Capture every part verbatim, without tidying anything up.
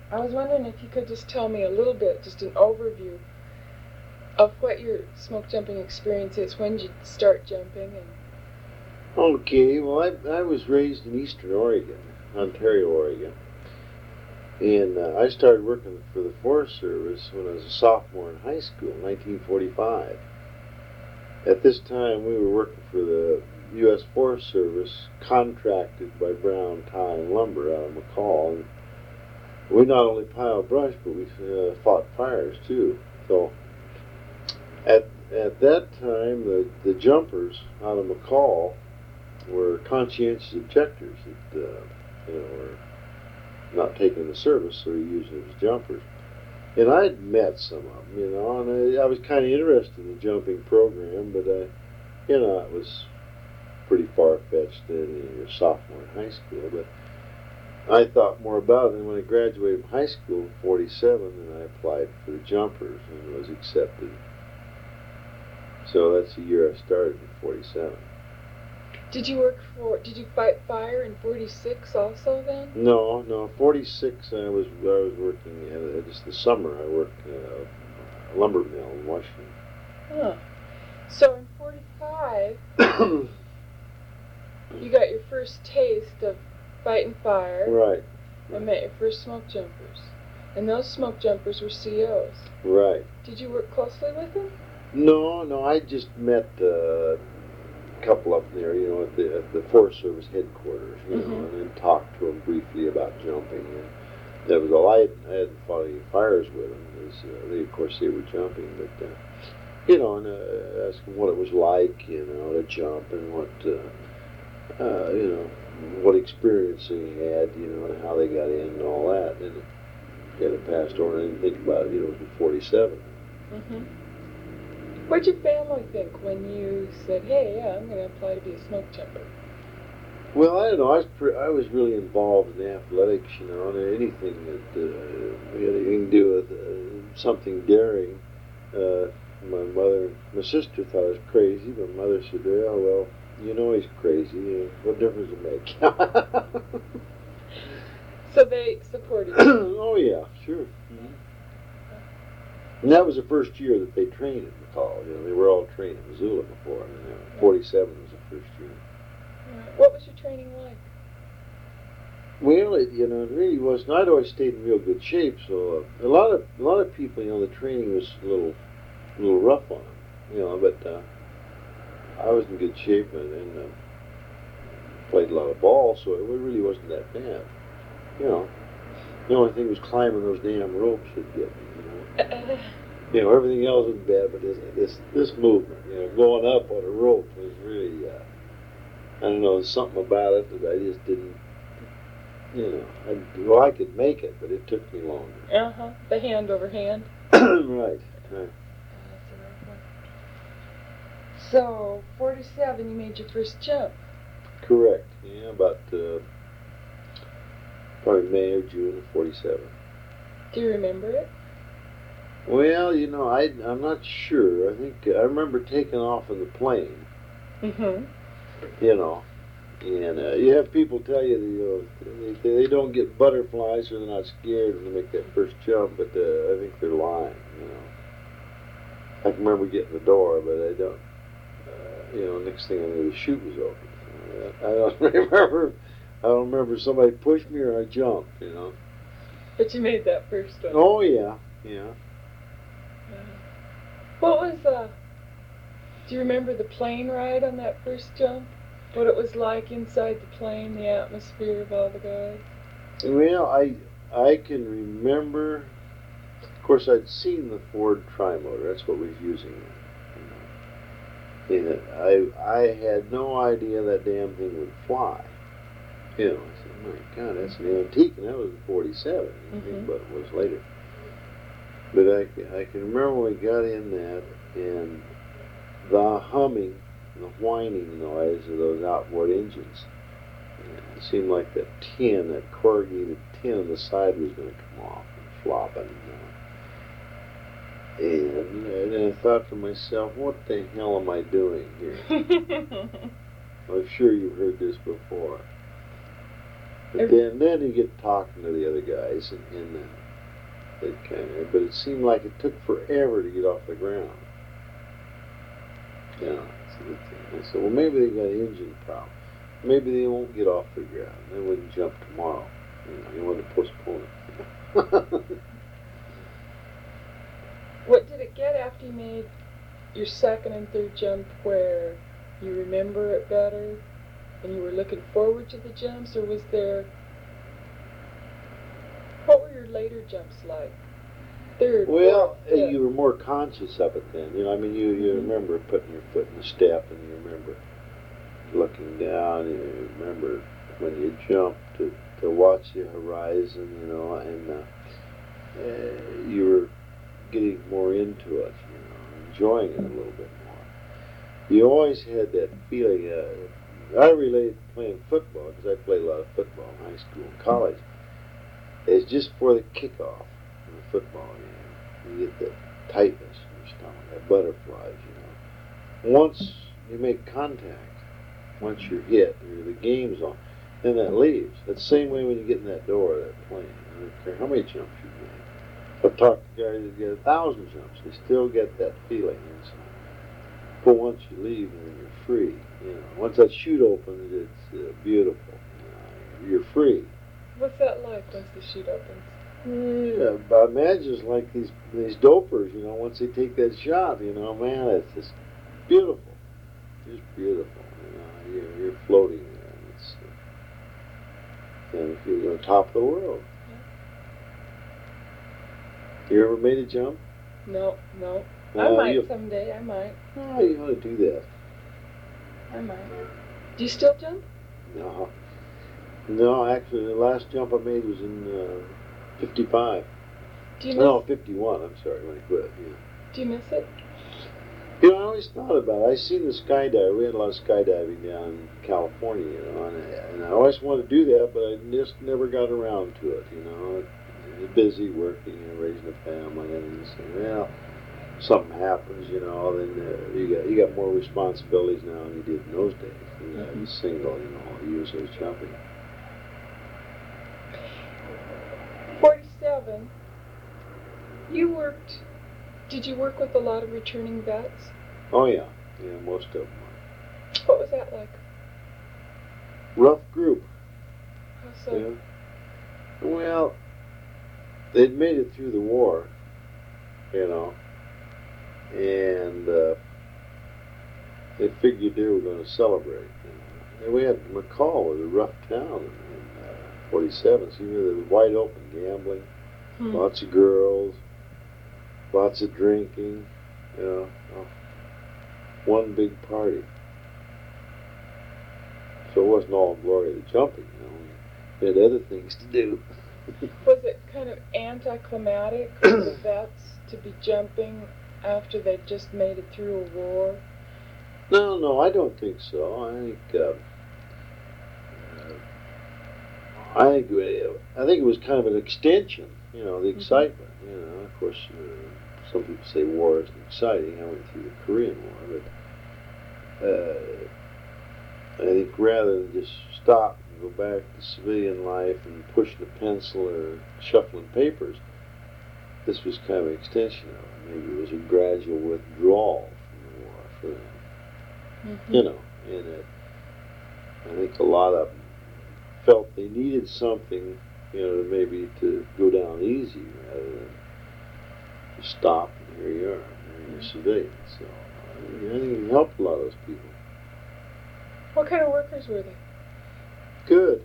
I was wondering if you could just tell me a little bit, just an overview of what your smoke jumping experience is. When did you start jumping? And Okay, well, I, I was raised in Eastern Oregon, Ontario, Oregon. And uh, I started working for the Forest Service when I was a sophomore in high school, nineteen forty-five. At this time, we were working for the U S Forest Service, contracted by Brown Tie and Lumber out of McCall. And we not only piled brush, but we uh, fought fires too. So at at that time, the, the jumpers out of McCall were conscientious objectors that uh, you know were not taking the service, so we used it as jumpers. And I'd met some of them, you know, and I, I was kind of interested in the jumping program, but I, you know, it was pretty far-fetched in your sophomore in high school. But I thought more about it, and when I graduated from high school in forty-seven, then I applied for the jumpers and was accepted. So that's the year I started in forty-seven. did you work for? Did you fight fire in forty-six also then? No, no. forty-six, I was I was working at uh, just the summer. I worked at a lumber mill in Washington. Huh. So in forty-five, you got your first taste of fighting fire. Right. And met your first smoke jumpers. And those smoke jumpers were C Os. Right. Did you work closely with them? No, no. I just met uh, a couple up there, you know, at the at the Forest Service headquarters, you Mhm. know, and then talked to them briefly about jumping. And that was all. I hadn't, I hadn't fought any fires with them. It was, uh, they, of course, they were jumping, but uh, you know, and uh, asked them what it was like, you know, to jump, and what, uh, uh, you know, what experience they had, you know, and how they got in and all that. And it kind of passed over. I didn't think about it, you know, it was in forty-seven. Mm-hmm. What'd your family think when you said, hey, yeah, I'm going to apply to be a smoke jumper? Well, I don't know. I was pre- I was really involved in athletics, you know, and anything that uh, had anything to do with uh, something daring. Uh, my mother, my sister thought I was crazy. My mother said, "Oh well, you know he's crazy. What difference does it make?" So they supported you. Oh yeah, sure. Mm-hmm. And that was the first year that they trained at McCall. You know, they were all trained at Missoula before. And, you know, forty-seven was the first year. What was your training like? Well, it, you know, it really wasn't. I'd always stayed in real good shape, so uh, a lot of a lot of people, you know, the training was a little, a little rough on them, you know. But uh, I was in good shape and, and uh, played a lot of ball, so it really wasn't that bad, you know. The only thing was climbing those damn ropes would get me, you know. Uh, You know, everything else was bad, but this this this movement, you know, going up on a rope was really, uh, I don't know, something about it that I just didn't. You know, I, well, I could make it, but it took me longer. uh-huh. The hand over hand. Right, right. So, forty-seven, you made your first jump. Correct. Yeah, about uh, probably May or June of forty-seven. Do you remember it? Well, you know, I, I'm not sure. I think I remember taking off in the plane, Mm-hmm. you know, and uh, you have people tell you, that, you know, they, they don't get butterflies or they're not scared when they make that first jump, but uh, I think they're lying, you know. I can remember getting the door, but I don't, uh, you know, next thing I knew the chute was open. I don't remember, I don't remember somebody pushed me or I jumped, you know. But you made that first one. Oh, yeah, yeah. What was, uh, do you remember the plane ride on that first jump? What it was like inside the plane, the atmosphere of all the guys? Well, I I can remember, of course, I'd seen the Ford Trimotor. That's what we was using. You know. And I, I had no idea that damn thing would fly. You know, I said, my God, that's an antique, and that was in forty-seven, Mm-hmm. but it was later. But I, can- I can remember when we got in that, and the humming, and the whining noise of those outboard engines. It seemed like that tin, that corrugated tin on the side was going to come off and flopping. You know. And, and I thought to myself, what the hell am I doing here? I'm sure you've heard this before. But then, then you get talking to the other guys, horizon, and uh, it kind of, but it seemed like it took forever to get off the ground. Yeah, so the thing. I said, well, maybe they got an engine problem. Maybe they won't get off the ground. They wouldn't jump tomorrow. You know, you want to postpone it. What did it get after you made your second and third jump where you remember it better and you were looking forward to the jumps, or was there, what were your later jumps like? Third, Well, fourth, fifth? you were more conscious of it then. You know, I mean, you, you Mhm. remember putting your foot in the step, and you remember looking down, and you remember when you jumped to, to watch the horizon, you know, and uh, uh, you were getting more into it, you know, enjoying it a little bit more. You always had that feeling. Uh, I relate to playing football, because I played a lot of football in high school and college. It's just for the kickoff in the football game. You get that tightness in your stomach, that butterflies, you know. Once you make contact, once you're hit, or the game's on, then that leaves. That's the same way when you get in that door of that plane. I don't care how many jumps you make. I've talked to guys that get a thousand jumps. They still get that feeling inside. But once you leave, then you're free. You know, once that chute opens, it's uh, beautiful. You know, you're free. What's that like once the chute opens? Yeah, but I imagine it's like these these dopers. You know, once they take that shot, you know, man, it's just beautiful. Just beautiful. You know, you're, you're floating there, and it's uh, and you're on top of the world. You ever made a jump? No, no. I Uh, might you, someday, I might. oh, you ought to do that. I might. Do you still jump? No. No, actually, the last jump I made was in uh, fifty-five. Do you miss, No, fifty-one, I'm sorry, when I quit, yeah. do you miss it? You know, I always thought about it. I seen the skydive. We had a lot of skydiving down in California, you know, and I, and I always wanted to do that, but I just never got around to it, you know. I was busy working and raising a family, and so, well, something happens, you know, then uh, you got you got more responsibilities now than you did in those days. You know, I was single, you know, all the years I was jumping. forty-seven, you worked, did you work with a lot of returning vets? Oh yeah, yeah, most of them. What was that like? Rough group. How so? Yeah. Well, they'd made it through the war, you know, and uh, they figured they were going to celebrate. You know. And we had McCall was a rough town in uh, forty-seven. So you know, there was wide open gambling, Hmm. lots of girls, lots of drinking, you know, oh, one big party. So it wasn't all glory of the jumping, you know. We had other things to do. Was it kind of anticlimactic for the vets to be jumping after they'd just made it through a war? No, no, I don't think so. I think, uh, uh, I think, uh, I think it was kind of an extension, you know, the excitement. You know, of course, uh, some people say war isn't exciting. I went through the Korean War, but uh, I think rather than just stop and go back to civilian life and pushing a pencil or shuffling papers, this was kind of an extension of it. Maybe it was a gradual withdrawal from the war for them. Mm-hmm. You know, and it, I think a lot of them felt they needed something, you know, maybe to go down easy rather than to stop, and here you are, and you're a civilian. So I think it helped a lot of those people. What kind of workers were they? Good.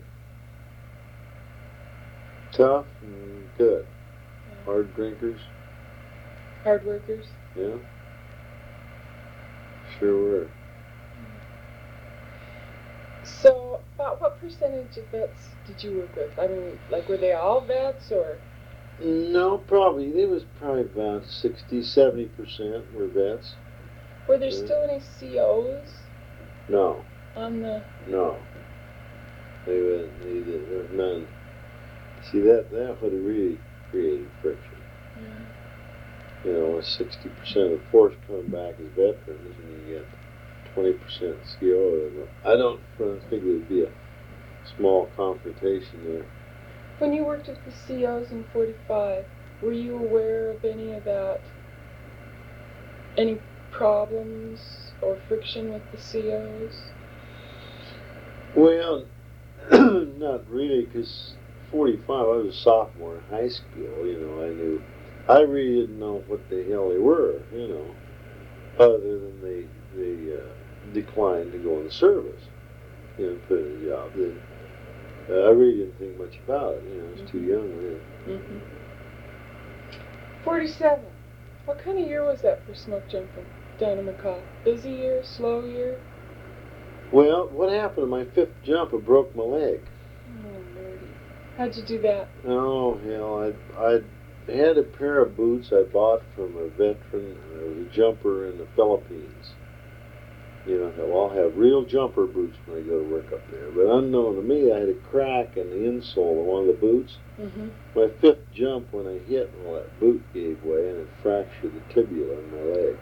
Tough and good. Yeah. Hard drinkers, Hard workers? yeah. Sure were. So, about what percentage of vets did you work with? I mean, like, were they all vets, or? No, probably. There was probably about sixty, seventy percent were vets. Were there Yeah. still any C Os No, on the? no. They were, they, there was none. See, that, that would have really created friction. Yeah. You know, with sixty percent of the force coming back as veterans, and you get twenty percent C O. I don't think there would be a small confrontation there. When you worked at the C Os in forty-five, were you aware of any of that, any problems or friction with the C Os? Well, not really, because forty-five, I was a sophomore in high school, you know, I knew, I really didn't know what the hell they were, you know, other than they, they uh, declined to go in the service, you know, put in a job. They, uh, I really didn't think much about it, you know, I was mm-hmm. too young then. Mm-hmm. forty-seven, what kind of year was that for smoke jumping down in McCaw? Busy year, slow year? Well, what happened to my fifth jump? I broke my leg. Oh, Lordy. How'd you do that? Oh, hell, I I had a pair of boots I bought from a veteran. There was a jumper in the Philippines. You know, I'll have real jumper boots when I go to work up there. But unknown to me, I had a crack in the insole of one of the boots. Mm-hmm. My fifth jump, when I hit, well, that boot gave way and it fractured the tibia in my leg.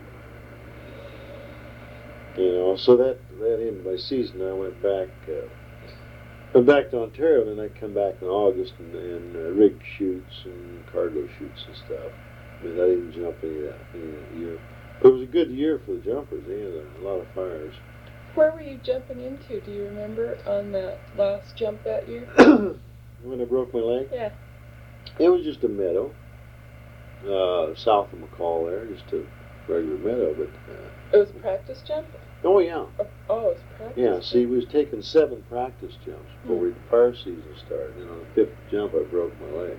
You know, so that, that ended my season. I went back, uh, went back to Ontario, and then I come back in August and, and uh, rig shoots and cargo shoots and stuff. I mean, I didn't jump any of that, any of that year. But it was a good year for the jumpers. They had a, a lot of fires. Where were you jumping into? Do you remember on that last jump that year? When I broke my leg? Yeah. It was just a meadow, uh, south of McCall there, just a regular meadow, but... Uh, it was a practice jump? Oh, yeah. Oh, oh it was practice Yeah, jump. see, we was taking seven practice jumps before hmm. the fire season started, and on the fifth jump, I broke my leg.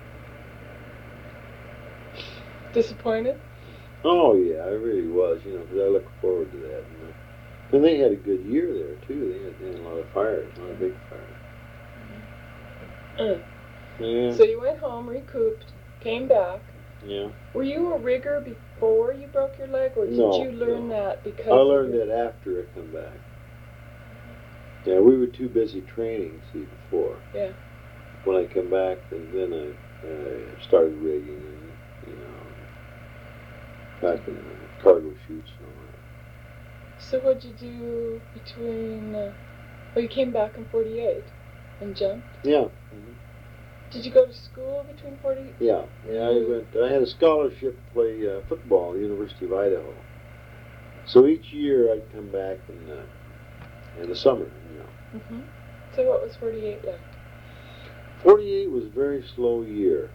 Disappointed? Oh, yeah, I really was, you know, because I looked forward to that. And, uh, and they had a good year there, too. They had, they had a lot of fires, a lot of big fires. Mm. Yeah. So you went home, recouped, came back. Yeah. Were you a rigger before you broke your leg, or did no, you learn no. that because I learned of your... that after I come back. Yeah, we were too busy training, see, before. Yeah. When I come back, and then I, I started rigging and, you know, back in uh, cargo shoots and all that. So what'd you do between, uh, well, you came back in forty-eight and jumped? Yeah. Mm-hmm. Did you go to school between forty? Yeah, yeah. I went. I had a scholarship to play uh, football at the University of Idaho. So each year I'd come back in uh, in the summer. You know. Mhm. So what was forty-eight like? Forty-eight was a very slow year.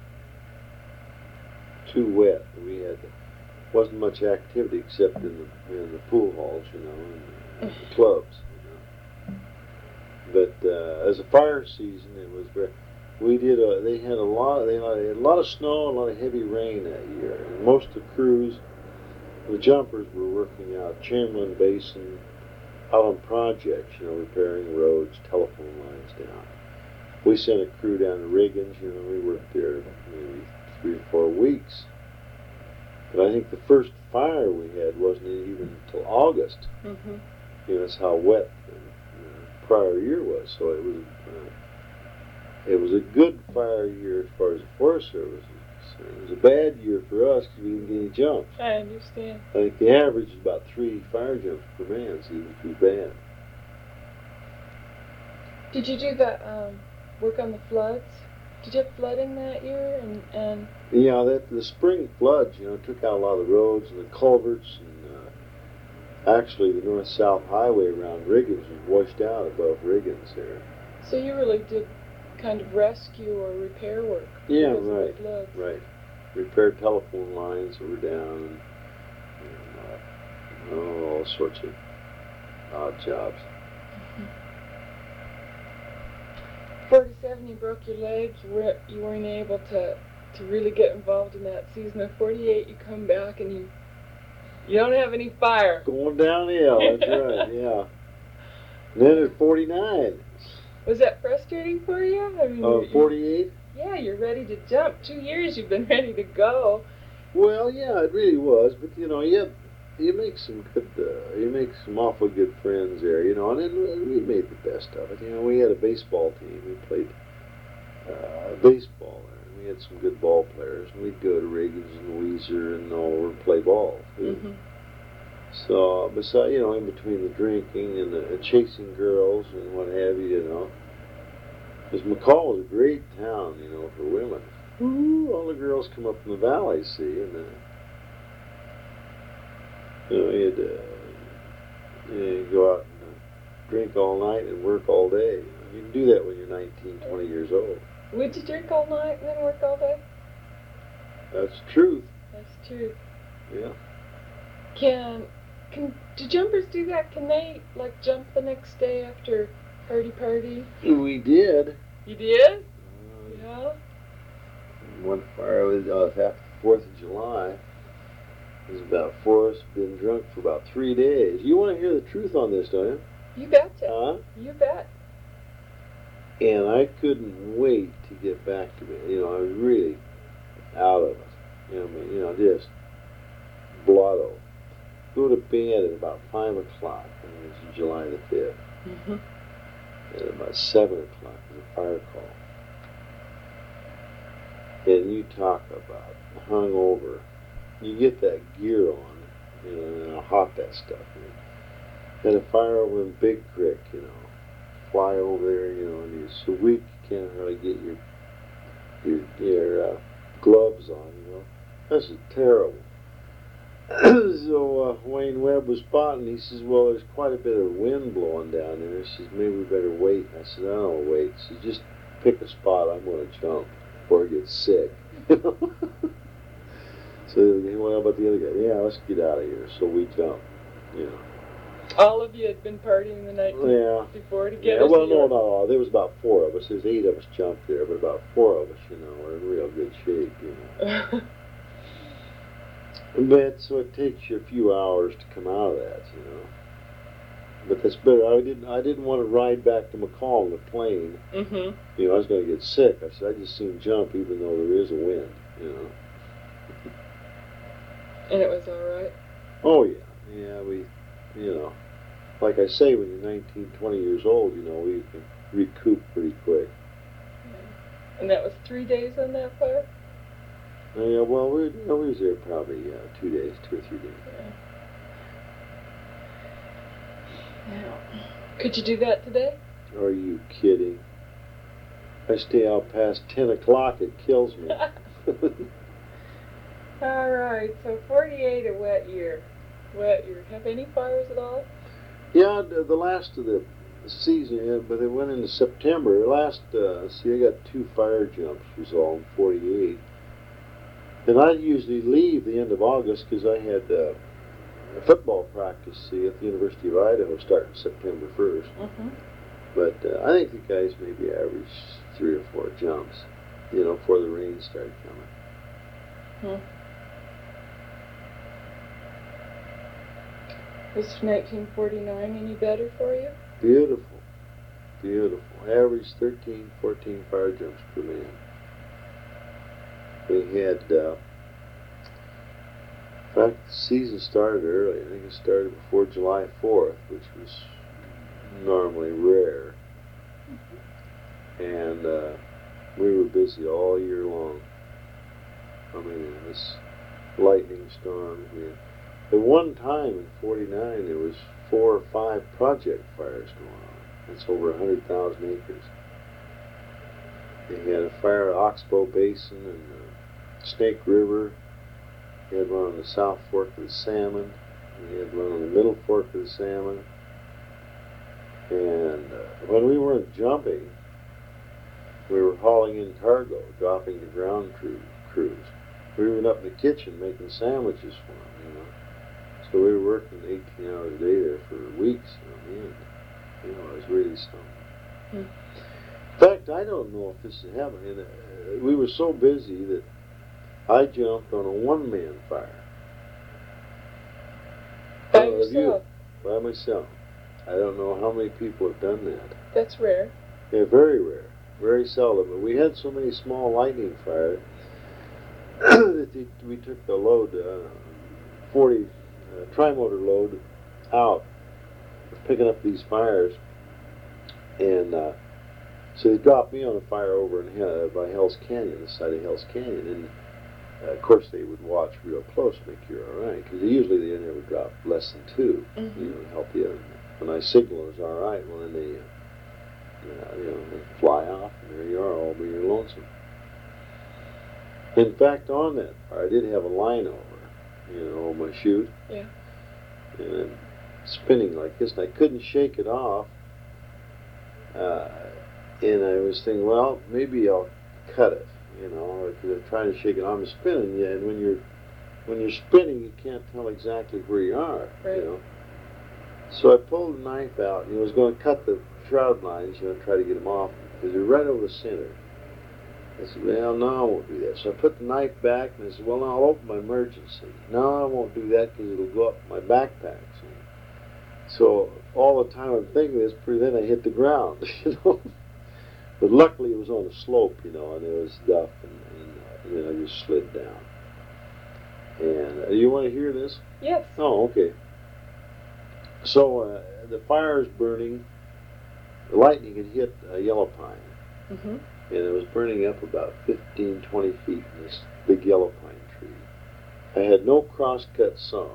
Too wet. We had wasn't much activity except in the in the pool halls, you know, and uh, the clubs. You know. But uh, as a fire season, it was very. We did. A, they had a lot. They had a lot of snow, and a lot of heavy rain that year. And most of the crews, the jumpers, were working out Chamberlain Basin, out on projects. You know, repairing roads, telephone lines down. We sent a crew down to Riggins. You know, we worked there maybe three or four weeks. But I think the first fire we had wasn't even until August. Mhm. You know, that's how wet the, the prior year was. So it was. Uh, It was a good fire year as far as the Forest Service. It was a bad year for us because we didn't get any jumps. I understand. I think the average is about three fire jumps per man, so it was too bad. Did you do the um, work on the floods? Did you have flooding that year? And, and Yeah, that the spring floods, you know, took out a lot of the roads and the culverts, and uh, actually the north-south highway around Riggins was washed out above Riggins there. So you really did kind of rescue or repair work. Yeah, because of the right, floods. right. Repaired telephone lines that were down, and, and uh, oh, all sorts of odd jobs. Mm-hmm. forty-seven, you broke your leg. You, were, you weren't able to, to really get involved in that season. At forty-eight, you come back and you you don't have any fire. Going downhill, that's right, yeah. And then at forty-nine. Was that frustrating for you? I mean, Oh, forty-eight? Yeah, you're ready to jump. Two years you've been ready to go. Well, yeah, it really was. But, you know, you, you make some good, uh, you make some awful good friends there, you know, and then we made the best of it. You know, we had a baseball team. We played uh, baseball there, and we had some good ball players. And we'd go to Riggins and Weiser and all over and play ball, too. Mm-hmm. So, besides, you know, in between the drinking and the and chasing girls and what have you, you know, Because McCall was a great town, you know, for women. Ooh, all the girls come up from the valley, see, and uh, you know, you'd, uh, you'd go out and uh, drink all night and work all day. You know, you can do that when you're nineteen, twenty years old. Would you drink all night and then work all day? That's the truth. That's true. Yeah. Can can do jumpers do that? Can they like jump the next day after party party? We did. You did? Uh, Yeah. One fire was uh, after the Fourth of July. It was about four of us been drunk for about three days. You want to hear the truth on this, don't you? You betcha. Huh? You bet. And I couldn't wait to get back to bed. You know, I was really out of it. You know, I mean, you know, just blotto. Go to bed at about five o'clock. And it was July the fifth. Mm-hmm. At about seven o'clock, was a fire call. And you talk about hungover. You get that gear on, you know, and how hot that stuff is. Had a fire over in Big Creek, you know. Fly over there, you know, and you're so weak you can't hardly get your your your uh, gloves on, you know. This is terrible. So uh, Wayne Webb was spotting. He says, "Well, there's quite a bit of wind blowing down there." He says, "Maybe we better wait." I said, "I don't wait." He says, "Just pick a spot. I'm going to jump before I get sick." You know. So he went, "How about the other guy?" "Yeah, let's get out of here." So we jumped. You know. All of you had been partying the night Yeah. before to get Yeah, us well, to no, your- no, no. There was about four of us. There's eight of us jumped there, but about four of us, you know, were in real good shape, you know. But so it takes you a few hours to come out of that, you know. But that's better. I didn't. I didn't want to ride back to McCall in the plane. Mm-hmm. You know, I was going to get sick. I said I just soon jump, even though there is a wind. You know. And it was all right. Oh yeah, yeah. We, you know, like I say, when you're nineteen, twenty years old, you know, we can recoup pretty quick. Yeah. And that was three days on that fire? Uh, yeah. Well, we, you know, we was there probably uh, two days, two or three days. Yeah. Yeah. Could you do that today? Are you kidding? I stay out past ten o'clock. It kills me. All right, so forty-eight a wet year. Wet year. Have any fires at all? Yeah, the, the last of the season, yeah, but it went into September. Last, uh, see, I got two fire jumps was all in forty-eight. And I usually leave the end of August because I had uh, a football practice, see, at the University of Idaho starting September first. Mm-hmm. But uh, I think the guys maybe average three or four jumps, you know, before the rain started coming. Hmm. Was nineteen forty-nine any better for you? Beautiful. Beautiful. Average thirteen, fourteen fire jumps per man. We had, uh, in fact, the season started early. I think it started before July fourth, which was normally rare. And uh, we were busy all year long. I mean, this lightning storms. We had, at one time in forty-nine, there was four or five project fires going on. That's over one hundred thousand acres. They had a fire at Oxbow Basin and uh, Snake River. We had one on the South Fork of the Salmon. We had one on the Middle Fork of the Salmon. And uh, when we weren't jumping, we were hauling in cargo, dropping to ground crew, crews. We were up in the kitchen making sandwiches for them, you know. So we were working eighteen hours a day there for weeks on end. You know, it was really something. Hmm. In fact, I don't know if this has happened. And, uh, we were so busy that I jumped on a one-man fire. By Uh, you- yourself? By myself. I don't know how many people have done that. That's rare. They're very rare, very seldom. But we had so many small lightning fires that they, we took the load, uh, forty uh, tri-motor load, out, picking up these fires, and uh, so they dropped me on a fire over in uh, by Hell's Canyon, the side of Hell's Canyon, and uh, of course they would watch real close, make sure you're all right, because usually they never drop less than two, Mm-hmm. you know, to help you. When I signal it's all right, well then they uh, uh, you know, they fly off, and there you are, all by your lonesome. In fact, on that fire, I did have a line over, you know, on my chute. Yeah. And I'm spinning like this, and I couldn't shake it off. Uh, and I was thinking, well, maybe I'll cut it, you know, because I'm trying to shake it off. I'm spinning, yeah, and when you're when you're spinning, you can't tell exactly where you are, right. you know. So I pulled the knife out, and I was going to cut the shroud lines, you know, try to get them off, because they're right over the center. I said, well, no, I won't do that. So I put the knife back, and I said, well, no, I'll open my emergency. No, I won't do that, because it'll go up my backpack. See? So all the time I'm thinking this, pretty then I hit the ground, you know. But luckily it was on a slope, you know, and it was duff, and, and, uh, and then I just slid down. And uh, you want to hear this? Yes. Oh, okay. So uh, the fire's burning. The lightning had hit a yellow pine. Mm-hmm. And it was burning up about fifteen, twenty feet in this big yellow pine tree. I had no crosscut saw.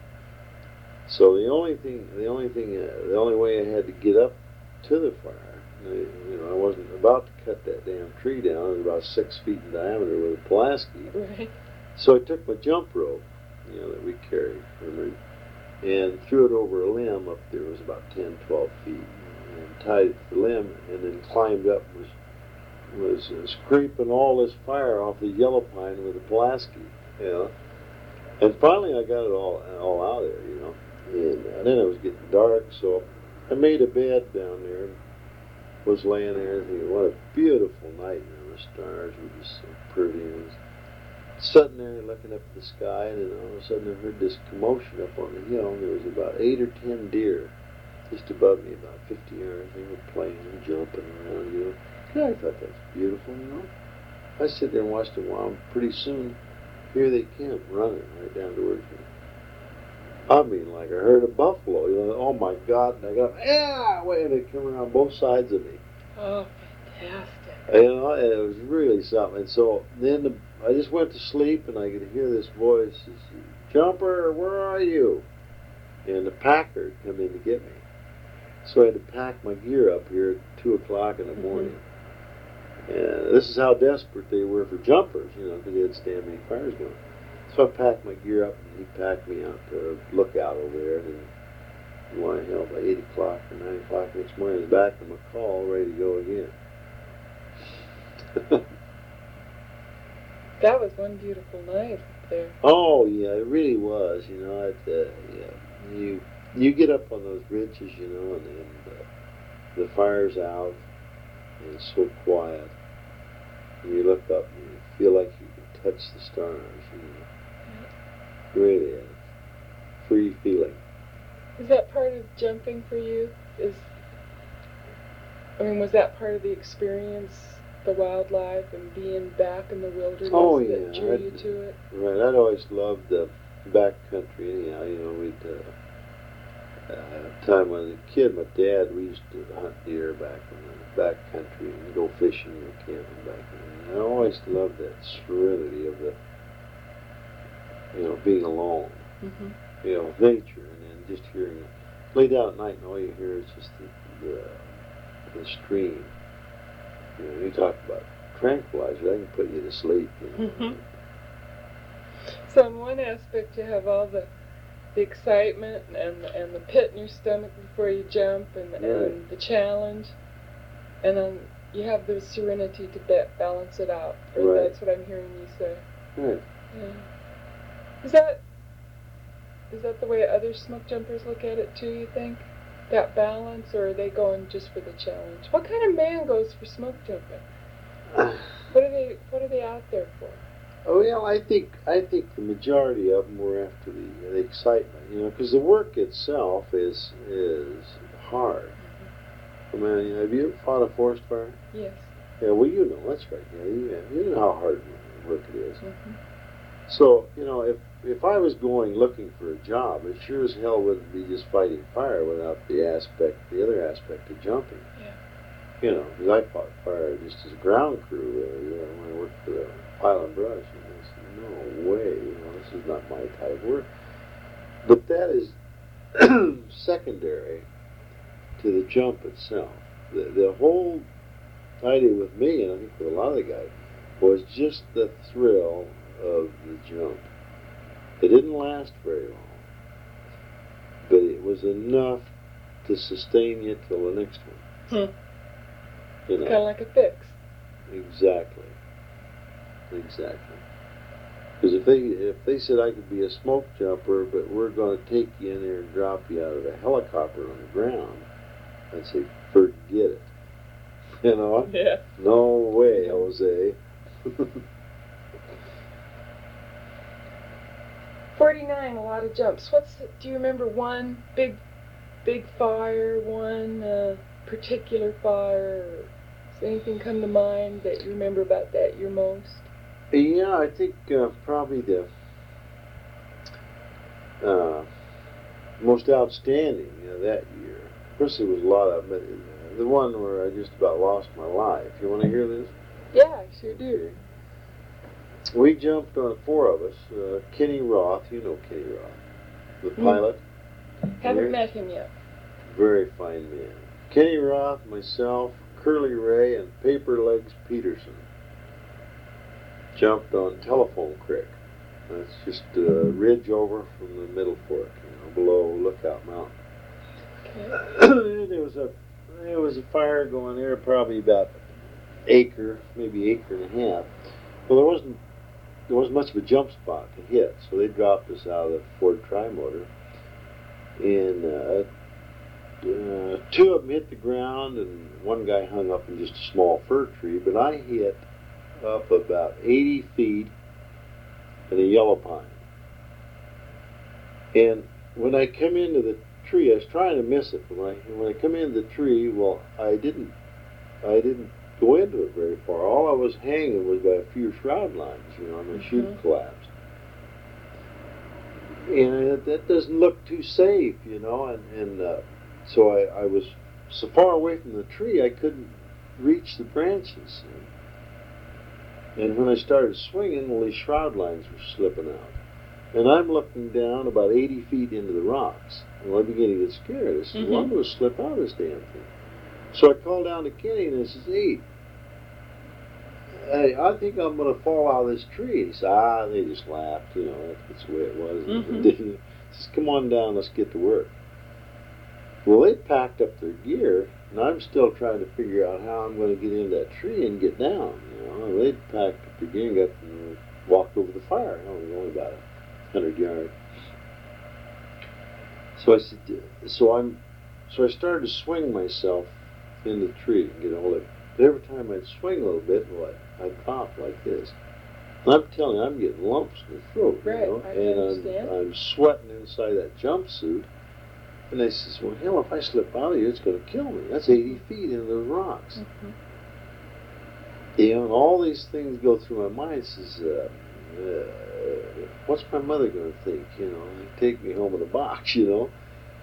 So the only thing, the only thing, uh, the only way I had to get up to the fire, you know, I wasn't about to cut that damn tree down. It was about six feet in diameter with a Pulaski. Right. So I took my jump rope, you know, that we carried, remember, and threw it over a limb up there. It was about ten, twelve feet, and tied it to the limb, and then climbed up and was was uh, scraping all this fire off the yellow pine with a Pulaski, you know. And finally I got it all all out of there, you know. And, uh, then it was getting dark, so I made a bed down there and was laying there thinking, what a beautiful night, you know, the stars were just so pretty. And I was sitting there looking up at the sky, and then all of a sudden I heard this commotion up on the hill, and there was about eight or ten deer just above me, about fifty yards. They were playing and jumping around, you know. And I thought that's beautiful, you know. I sit there and watched them a while, and pretty soon, here they came, running right down towards me. I mean, like I heard a buffalo, you know, oh my God, and I got, yeah, wait, and they come around both sides of me. Oh, fantastic. You know, and it was really something. And so then the, I just went to sleep, and I could hear this voice, Jumper, where are you? And the packer had come in to get me. So I had to pack my gear up here at two o'clock in the morning. Mm-hmm. And this is how desperate they were for jumpers, you know, because they had so many fires going. So I packed my gear up, and he packed me out to a lookout over there. And then, why, hell, by eight o'clock or nine o'clock next morning, I was back from a call, ready to go again. That was one beautiful night up there. Oh, yeah, it really was, you know. It, uh, yeah, you you get up on those ridges, you know, and, and uh, the fire's out, and it's so quiet. And you look up, and you feel like you can touch the stars, you know. Really is. Free feeling. Is that part of jumping for you? Is I mean, was that part of the experience, the wildlife and being back in the wilderness oh, that yeah. drew I'd, you to it? Right. I'd always loved the backcountry anyhow. You know, we'd, uh, uh, time when I was a kid, my dad, we used to hunt deer back in the backcountry and go fishing and camping back then. And I always loved that serenity of the, you know, being alone, mm-hmm. you know, with nature, and then just hearing it. Lay down at night and all you hear is just the, the, the stream. You know, you talk about tranquilizer, that can put you to sleep. You know? Mm-hmm. So in one aspect you have all the, the excitement and, and the pit in your stomach before you jump and, right. and the challenge, and then you have the serenity to ba- balance it out. Or right. That's what I'm hearing you say. Right. Yeah. Is that is that the way other smoke jumpers look at it too, you think? That balance, or are they going just for the challenge? What kind of man goes for smoke jumping? What are they what are they out there for? Oh, well, I think I think the majority of them were after the, the excitement, you know, because the work itself is is hard. Mm-hmm. I mean, have you ever fought a forest fire? Yes. Yeah, well, you know, that's right. Yeah, you, you know how hard work it is. Mm-hmm. So, you know, if if I was going looking for a job, it sure as hell wouldn't be just fighting fire without the aspect, the other aspect of jumping. Yeah. You know, because I fought fire just as a ground crew, uh, you know, when I worked for the Pile and Brush. And I said, no way, you know, this is not my type of work. But that is secondary to the jump itself. the, the whole idea with me, and I think with a lot of the guys, was just the thrill of the jump. It didn't last very long, but it was enough to sustain you till the next one. Hmm. You know? Kind of like a fix. Exactly. Exactly. Because if they if they said I could be a smoke jumper, but we're going to take you in there and drop you out of a helicopter on the ground, I'd say forget it. You know? Yeah. No way, Jose. forty-nine, a lot of jumps. What's do you remember one big, big fire? One uh, particular fire? Or does anything come to mind that you remember about that year most? Yeah, I think uh, probably the uh, most outstanding uh, that year. Of course, there was a lot of them. But the one where I just about lost my life. You want to hear this? Yeah, I sure do. We jumped on four of us. Uh, Kenny Roth, you know Kenny Roth, the pilot. Mm. Haven't Very, met him yet. Very fine man. Kenny Roth, myself, Curly Ray, and Paper Legs Peterson jumped on Telephone Creek. That's just a ridge over from the Middle Fork, you know, below Lookout Mountain. Okay. there was a there was a fire going there, probably about acre, maybe acre and a half. Well, there wasn't there wasn't much of a jump spot to hit, so they dropped us out of the Ford Tri-Motor, and uh, uh, two of them hit the ground, and one guy hung up in just a small fir tree. But I hit up about eighty feet in a yellow pine. And when I come into the tree, I was trying to miss it, but when I, when I come into the tree, well, I didn't, I didn't go into it very far. All I was hanging was by a few shroud lines, you know, and my chute Mhm. collapsed. And that, that doesn't look too safe, you know, and, and uh, so I, I was so far away from the tree, I couldn't reach the branches. And when I started swinging, well, these shroud lines were slipping out. And I'm looking down about eighty feet into the rocks. And I'm beginning to get scared. I said, Mm-hmm. well, I'm going to slip out of this damn thing. So I called down to Kenny and I says, hey, hey, I think I'm going to fall out of this tree. He said, ah, they just laughed. You know, that's the way it was. Mm-hmm. He says, come on down, let's get to work. Well, they packed up their gear, and I'm still trying to figure out how I'm going to get into that tree and get down. You know, and they packed up their gear and got and walked over the fire. You know, it was only about a hundred yards. So I said, so I'm, so I started to swing myself in the tree and get a hold of it. But every time I'd swing a little bit, well, I'd pop like this. And I'm telling you, I'm getting lumps in the throat. Right, You know, I and understand. I'm, I'm sweating inside that jumpsuit. And I says, well, hell, if I slip out of here, it's going to kill me. That's eighty feet into those rocks. Mm-hmm. You know, and all these things go through my mind. Says, uh, uh, what's my mother going to think? You know, take me home in a box, you know.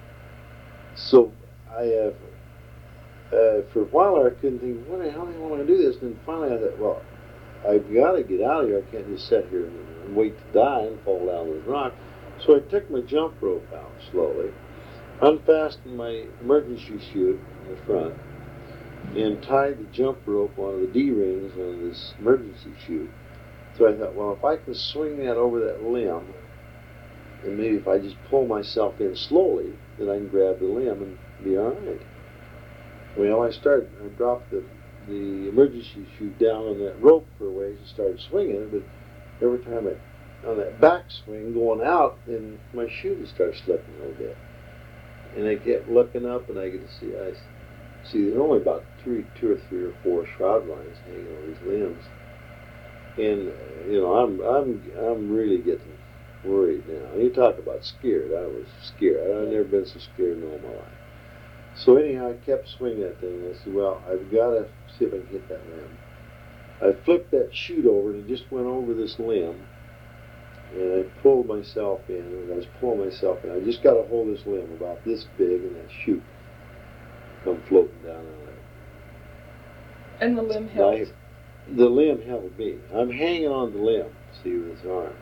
So I have, uh, for a while I couldn't think, what the hell do I want to do this? And then finally I thought, well, I've got to get out of here. I can't just sit here and wait to die and fall down this rock. So I took my jump rope out slowly, unfastened my emergency chute in the front, and tied the jump rope onto the D-rings on this emergency chute. So I thought, well, if I can swing that over that limb, and maybe if I just pull myself in slowly, then I can grab the limb and be all right. Well, I started, I dropped the, the emergency chute down on that rope for a ways and started swinging it, but every time I, on that back swing going out, then my chute would start slipping a little bit. And I kept looking up, and I could see, I see there's only about three, two or three or four shroud lines hanging on these limbs. And, uh, you know, I'm, I'm, I'm really getting worried now. You talk about scared. I was scared. I've never been so scared in all my life. So anyhow, I kept swinging that thing. And I said, well, I've got to see if I can hit that limb. I flipped that chute over, and it just went over this limb. And I pulled myself in, and I was pulling myself in. I just got to hold this limb about this big, and that chute come floating down on it. And the limb held. I, the limb held me. I'm hanging on the limb, see, with his arm.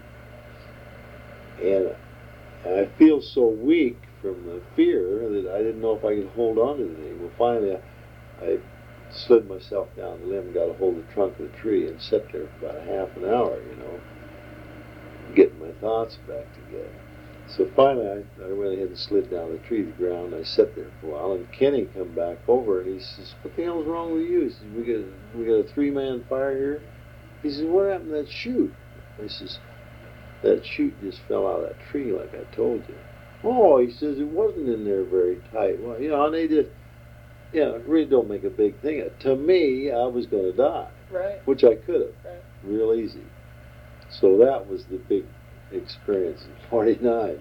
And I feel so weak from the fear that I didn't know if I could hold on to the thing. Well, finally, I, I slid myself down the limb, got a hold of the trunk of the tree, and sat there for about a half an hour, you know, getting my thoughts back together. So finally, I, I went ahead and slid down the tree to the ground. And I sat there for a while, and Kenny come back over, and he says, "What the hell's wrong with you?" He says, "We got we got a three-man fire here." He says, "What happened to that chute?" I says, "That chute just fell out of that tree, like I told you." "Oh," he says, "it wasn't in there very tight." Well, you know, and they just, you know, really don't make a big thing of it. To me, I was going to die, Right. which I could have, Right. real easy. So that was the big experience in forty-nine.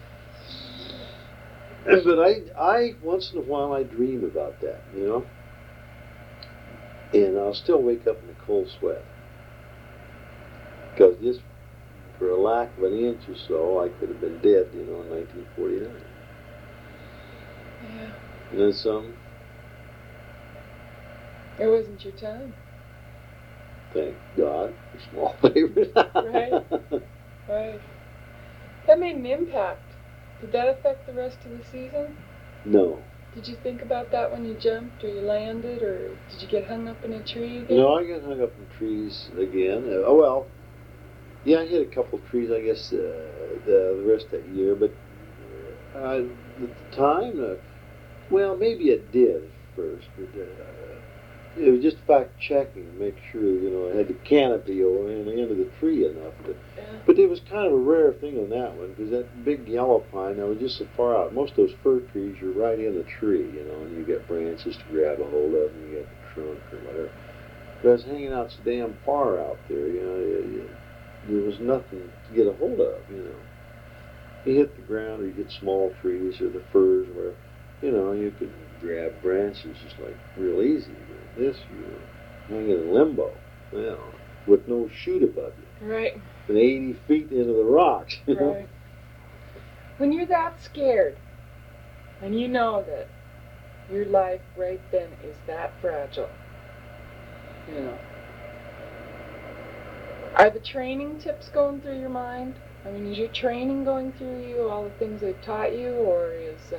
But I, I, once in a while, I dream about that, you know? And I'll still wake up in a cold sweat. Because just for a lack of an inch or so, I could have been dead, you know, in nineteen forty-nine. Yeah. And then some, It wasn't your time. thank God, for small favors. Right. Right. That made an impact. Did that affect the rest of the season? No. Did you think about that when you jumped or you landed, or did you get hung up in a tree again? No, I got hung up in trees again. Uh, oh, well, yeah, I hit a couple of trees, I guess, uh, the, the rest of that year. But uh, at the time, uh, well, maybe it did at first. But, uh, it was just fact checking to make sure, you know, I had the canopy over the end of the tree enough. To, Yeah. But it was kind of a rare thing on that one, because that big yellow pine, I was just so far out. Most of those fir trees, you're right in the tree, you know, and you got branches to grab a hold of, and you got the trunk or whatever. But I was hanging out so damn far out there, you know, it, it, there was nothing to get a hold of, you know. You hit the ground, or you hit small trees, or the firs, where, you know, you could grab branches just like real easy. But this, you know, hanging in limbo, you know, with no chute above you. Right. And eighty feet into the rocks, you know. Right. When you're that scared, and you know that your life right then is that fragile, you know, are the training tips going through your mind? I mean, is your training going through you, all the things they've taught you, or is uh,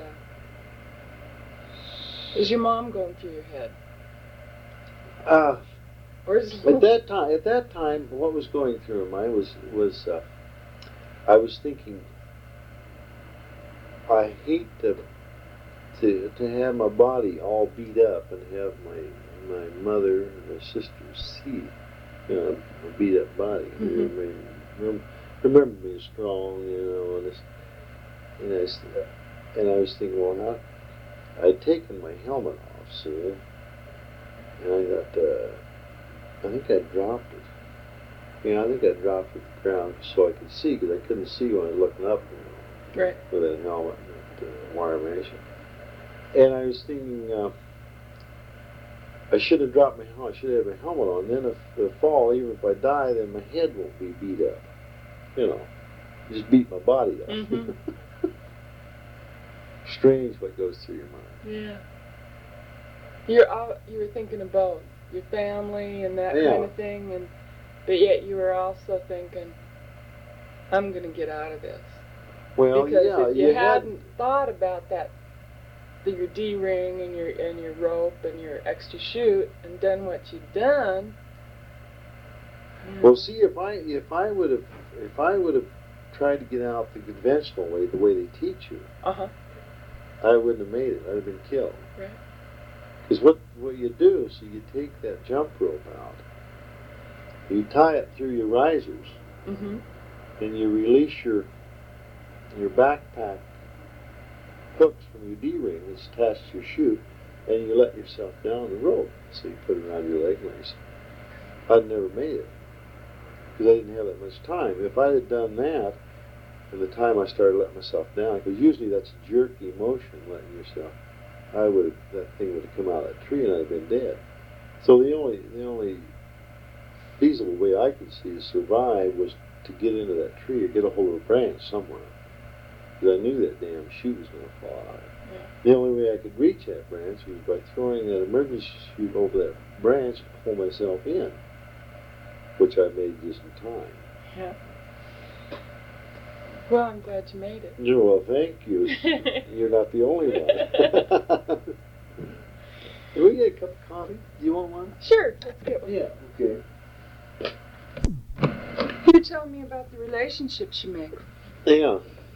is your mom going through your head? Uh, Or is at that time, at that time, what was going through my mind was was uh, I was thinking, I hate to to to have my body all beat up and have my my mother and my sisters see, you know, a beat up body. Mm-hmm. I mean, remember, remember being strong, you know, and this, and I, s- and I was thinking, well, now I'd taken my helmet off soon, and I thought, uh, I think I dropped it. You know, I think I dropped it to the ground so I could see, because I couldn't see when I was looking up, you know, right? with that helmet and that uh, wire mesh. And I was thinking, uh, I should have dropped my helmet. I should have my helmet on. Then if the fall, even if I die, then my head won't be beat up. You know, just beat my body up. Mm-hmm. Strange what goes through your mind. Yeah. You're all, you were thinking of both your family and that Yeah. kind of thing, and but yet you were also thinking, I'm gonna get out of this. Well, Because yeah, if you, you hadn't had, thought about that, the, your D ring and your and your rope and your extra chute, and done what you'd done. You know, well, see, if I if I would have if I would have tried to get out the conventional way, the way they teach you, uh huh. I wouldn't have made it. I'd have been killed. Right. Because what what you do is you take that jump rope out, you tie it through your risers, Mm-hmm. and you release your your backpack hooks from your D-ring that's attached to your chute, and you let yourself down the rope. So you put it around your leg lace. I'd never made it because I didn't have that much time. If I had done that, and the time I started letting myself down, because usually that's a jerky motion, letting yourself, I would have, that thing would have come out of that tree and I'd have been dead. So the only the only feasible way I could see to survive was to get into that tree or get a hold of a branch somewhere. Because I knew that damn chute was going to fall out. Yeah. The only way I could reach that branch was by throwing that emergency chute over that branch and pull myself in, which I made just in time. Yeah. Well, I'm glad you made it. Yeah, well, thank you. You're not the only one. Can we get a cup of coffee? Do you want one? Sure, let's get one. Yeah, okay. You tell me about the relationships you make. Yeah.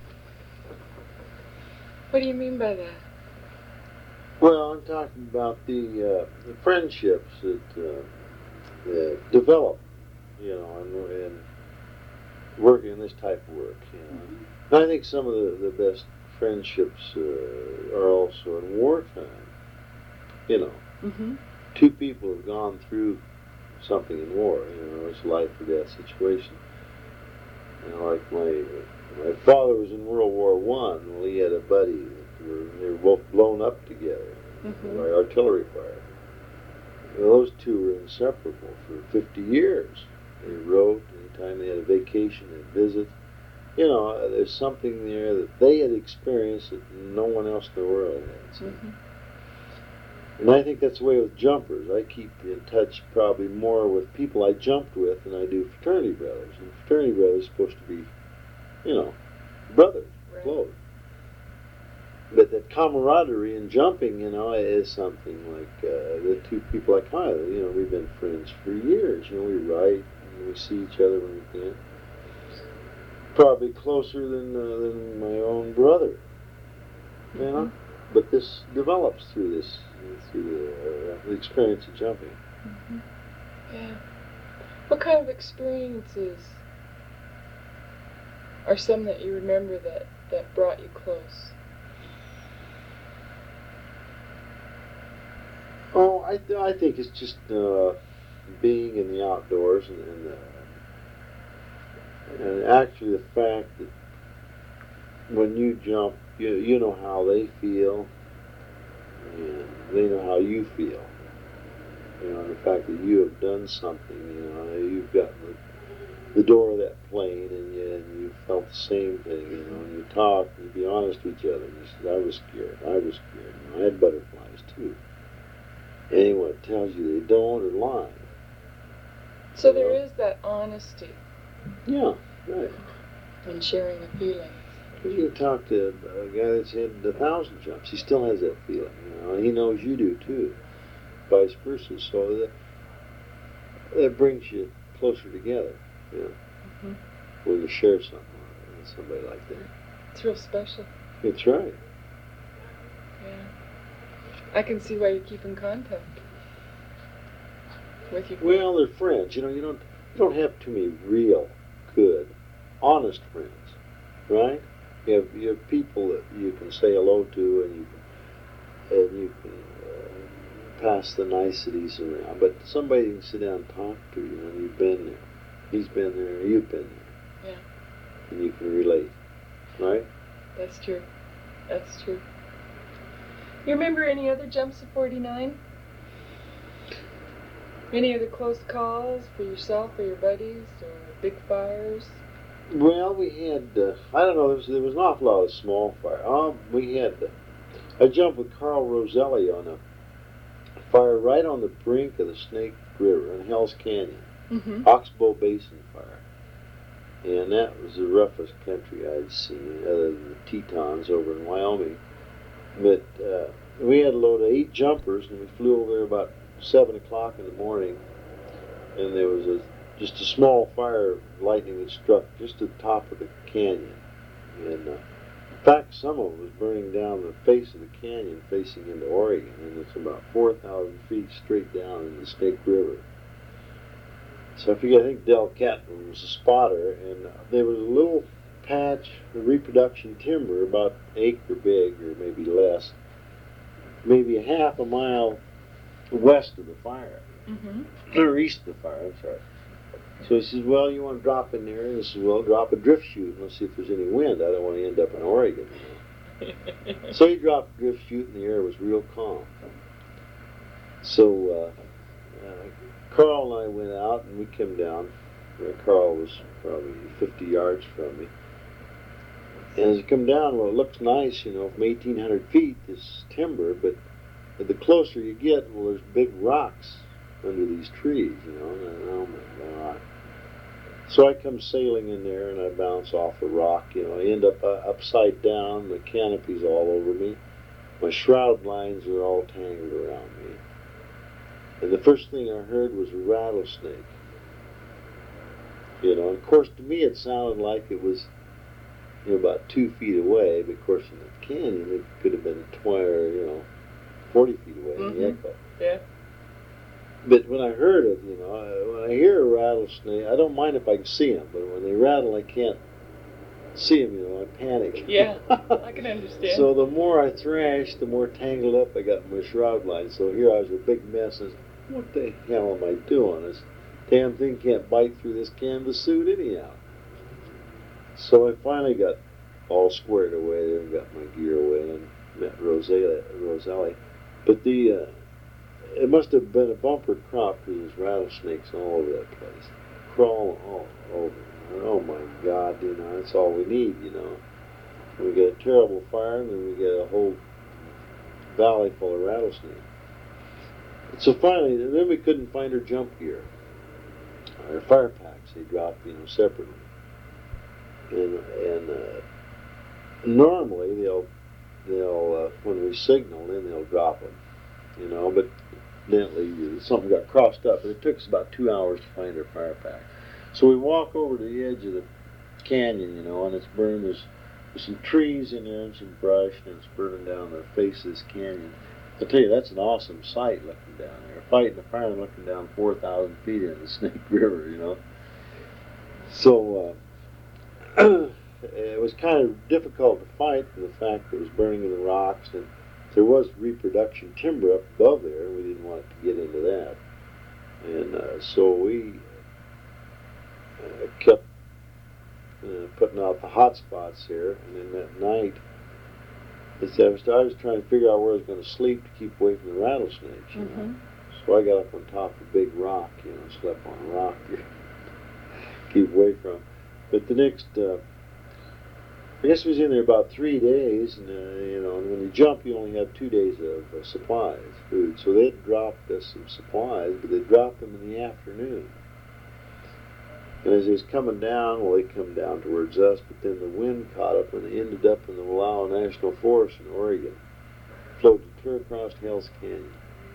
What do you mean by that? Well, I'm talking about the, uh, the friendships that, uh, that develop, you know, and, and working in this type of work, you know. Mm-hmm. I think some of the, the best friendships uh, are also in wartime, you know. Mm-hmm. Two people have gone through something in war, you know, it's a life or death situation. You know, like my my father was in World War One. Well, he had a buddy that were, they were both blown up together mm-hmm. by artillery fire. Well, those two were inseparable for fifty years. They wrote anytime they had a vacation, they'd visit. You know, there's something there that they had experienced that no one else in the world had. So. Mm-hmm. And I think that's the way with jumpers. I keep in touch probably more with people I jumped with than I do fraternity brothers. And fraternity brothers are supposed to be, you know, brothers, right. close. But that camaraderie in jumping, you know, is something like uh, the two people I kind of, you know, we've been friends for years. You know, we write and we see each other when we can. Probably closer than uh, than my own brother, you know. Mm-hmm. But this develops through this, through the, uh, the experience of jumping. Mm-hmm. Yeah. What kind of experiences are some that you remember that, that brought you close? Oh, I th- I think it's just uh, being in the outdoors and and, uh, and actually the fact that when you jump, you you know how they feel, and they know how you feel. You know, the fact that you have done something, you know, you've gotten the, the door of that plane, and you and you felt the same thing, you know, and you talk, and you be honest with each other. And you said, I was scared, I was scared. You know, I had butterflies too. Anyone that tells you they don't are lying. So you there know? is that honesty. Yeah, right. And sharing the feelings. Because you can talk to a guy that's had a thousand jumps. He still has that feeling, you know, and he knows you do too. Vice versa. So that that brings you closer together, you know, mm-hmm. when you share something with somebody like that. It's real special. That's right. Yeah. I can see why you keep in contact with your friends. Well, they're friends. You know, you don't you don't have too many real, good, honest friends, right? You have you have people that you can say hello to, and you can and you can uh, pass the niceties around. But somebody you can sit down and talk to, you know, you've been there, he's been there, you've been there, yeah, and you can relate, right? That's true. That's true. You remember any other jumps of forty-nine? Any other close calls for yourself or your buddies, or big fires? Well, we had, uh, I don't know, there was, there was an awful lot of small fire. Um, we had, uh, I jumped with Carl Roselli on a fire right on the brink of the Snake River in Hell's Canyon, mm-hmm. Oxbow Basin fire. And that was the roughest country I'd seen, other than the Tetons over in Wyoming. But uh, we had a load of eight jumpers, and we flew over there about seven o'clock in the morning, and there was a just a small fire lightning that struck just at the top of the canyon. And uh, in fact, some of it was burning down the face of the canyon facing into Oregon, and it's about four thousand feet straight down in the Snake River. So I forget, I think Del Catton was a spotter, and uh, there was a little patch of reproduction timber, about an acre big, or maybe less, maybe a half a mile west of the fire, mm-hmm. or east of the fire, I'm sorry. So he says, well, you want to drop in there? And I says, well, drop a drift chute and let's see if there's any wind. I don't want to end up in Oregon. So he dropped a drift chute and the air was real calm. So uh, uh, Carl and I went out and we came down. Uh, Carl was probably fifty yards from me. And as you come down, well, it looks nice, you know, from eighteen hundred feet, this timber, but the closer you get, well, there's big rocks under these trees, you know, and oh my God. So I come sailing in there and I bounce off a rock, you know, I end up uh, upside down, the canopy's all over me, My shroud lines are all tangled around me. And the first thing I heard was a rattlesnake. You know, and of course to me it sounded like it was, you know, about two feet away, but of course in the canyon it could have been twenty or, you know, forty feet away Mm-hmm. in the echo. Yeah. But when I heard it, you know, when I hear a rattlesnake, I don't mind if I can see them, but when they rattle, I can't see them, you know, I panic. Yeah, I can understand. So the more I thrashed, the more tangled up I got in my shroud line. So here I was a big mess. And I said, what the hell am I doing? This damn thing can't bite through this canvas suit anyhow. So I finally got all squared away there and got my gear away and met Roselli. Roselli. But the uh, it must have been a bumper crop because there's rattlesnakes all over that place, crawling all over. Oh my God, you know, that's all we need, you know. We get a terrible fire and then we get a whole valley full of rattlesnakes. So finally, then we couldn't find our jump gear. Our fire packs, they dropped, you know, separately. And, and uh, normally they'll, they'll uh, when we signal, then they'll drop them, you know, but evidently something got crossed up, and it took us about two hours to find our fire pack. So we walk over to the edge of the canyon, you know, and it's burning. There's, there's some trees in there and some brush, and it's burning down the face of this canyon. I tell you, that's an awesome sight looking down there. Fighting the fire and looking down four thousand feet into the Snake River, you know. So uh, it was kind of difficult to fight for the fact that it was burning in the rocks, and there was reproduction timber up above there, and we didn't want to get into that. And uh, so we uh, kept uh, putting out the hot spots here, and then that night, it's, I, was, I was trying to figure out where I was going to sleep to keep away from the rattlesnakes, you Mm-hmm. know. So I got up on top of a big rock, you know, slept on a rock to keep away from them. But the next, uh, I guess we was in there about three days, and uh, you know, and when you jump, you only have two days of uh, supplies, food. So they dropped us some supplies, but they dropped them in the afternoon. And as they was coming down, well, they come down towards us, but then the wind caught up, and they ended up in the Wallowa National Forest in Oregon, floated clear across Hell's Canyon.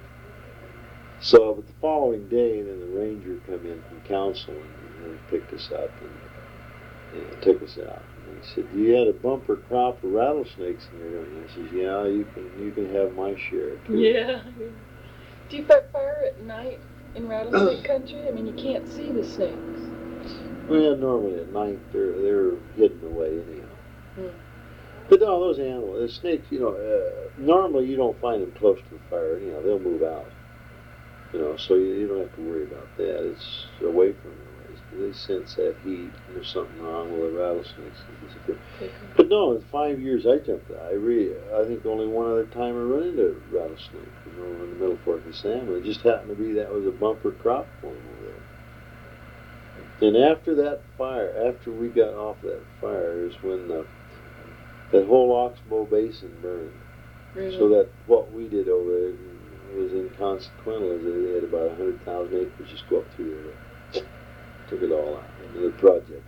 So, but the following day, then the ranger come in from council and, and picked us up and, and took us out. And he said, "You had a bumper crop of rattlesnakes in your area." I says, "Yeah, you can you can have my share too." Yeah. Do you fight fire at night in rattlesnake country? I mean, you can't see the snakes. Well, normally at night they're they're hidden away anyhow. Hmm. But no, those animals, the snakes, you know, uh, normally you don't find them close to the fire. You know, they'll move out. You know, so you, you don't have to worry about that. It's away from them. They sense that heat, and there's something wrong with the rattlesnakes. But no, in five years I jumped out. I really, I think only one other time I run into a rattlesnake was over in the Middle Fork of Salmon. It just happened to be that was a bumper crop for them over there. And after that fire, after we got off that fire, is when the, that whole Oxbow Basin burned. Really? So that what we did over there was inconsequential. As they had about a hundred thousand acres just go up through there. Took it all out into the project.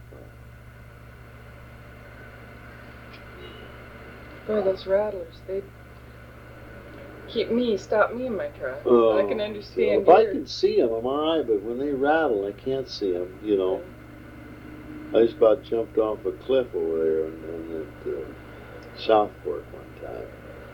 Boy, those rattlers, they keep me, stop me in my tracks. Uh, I can understand. If I your- can see them, I'm all right, but when they rattle, I can't see them, you know. I just about jumped off a cliff over there in, in at uh, South Fork one time.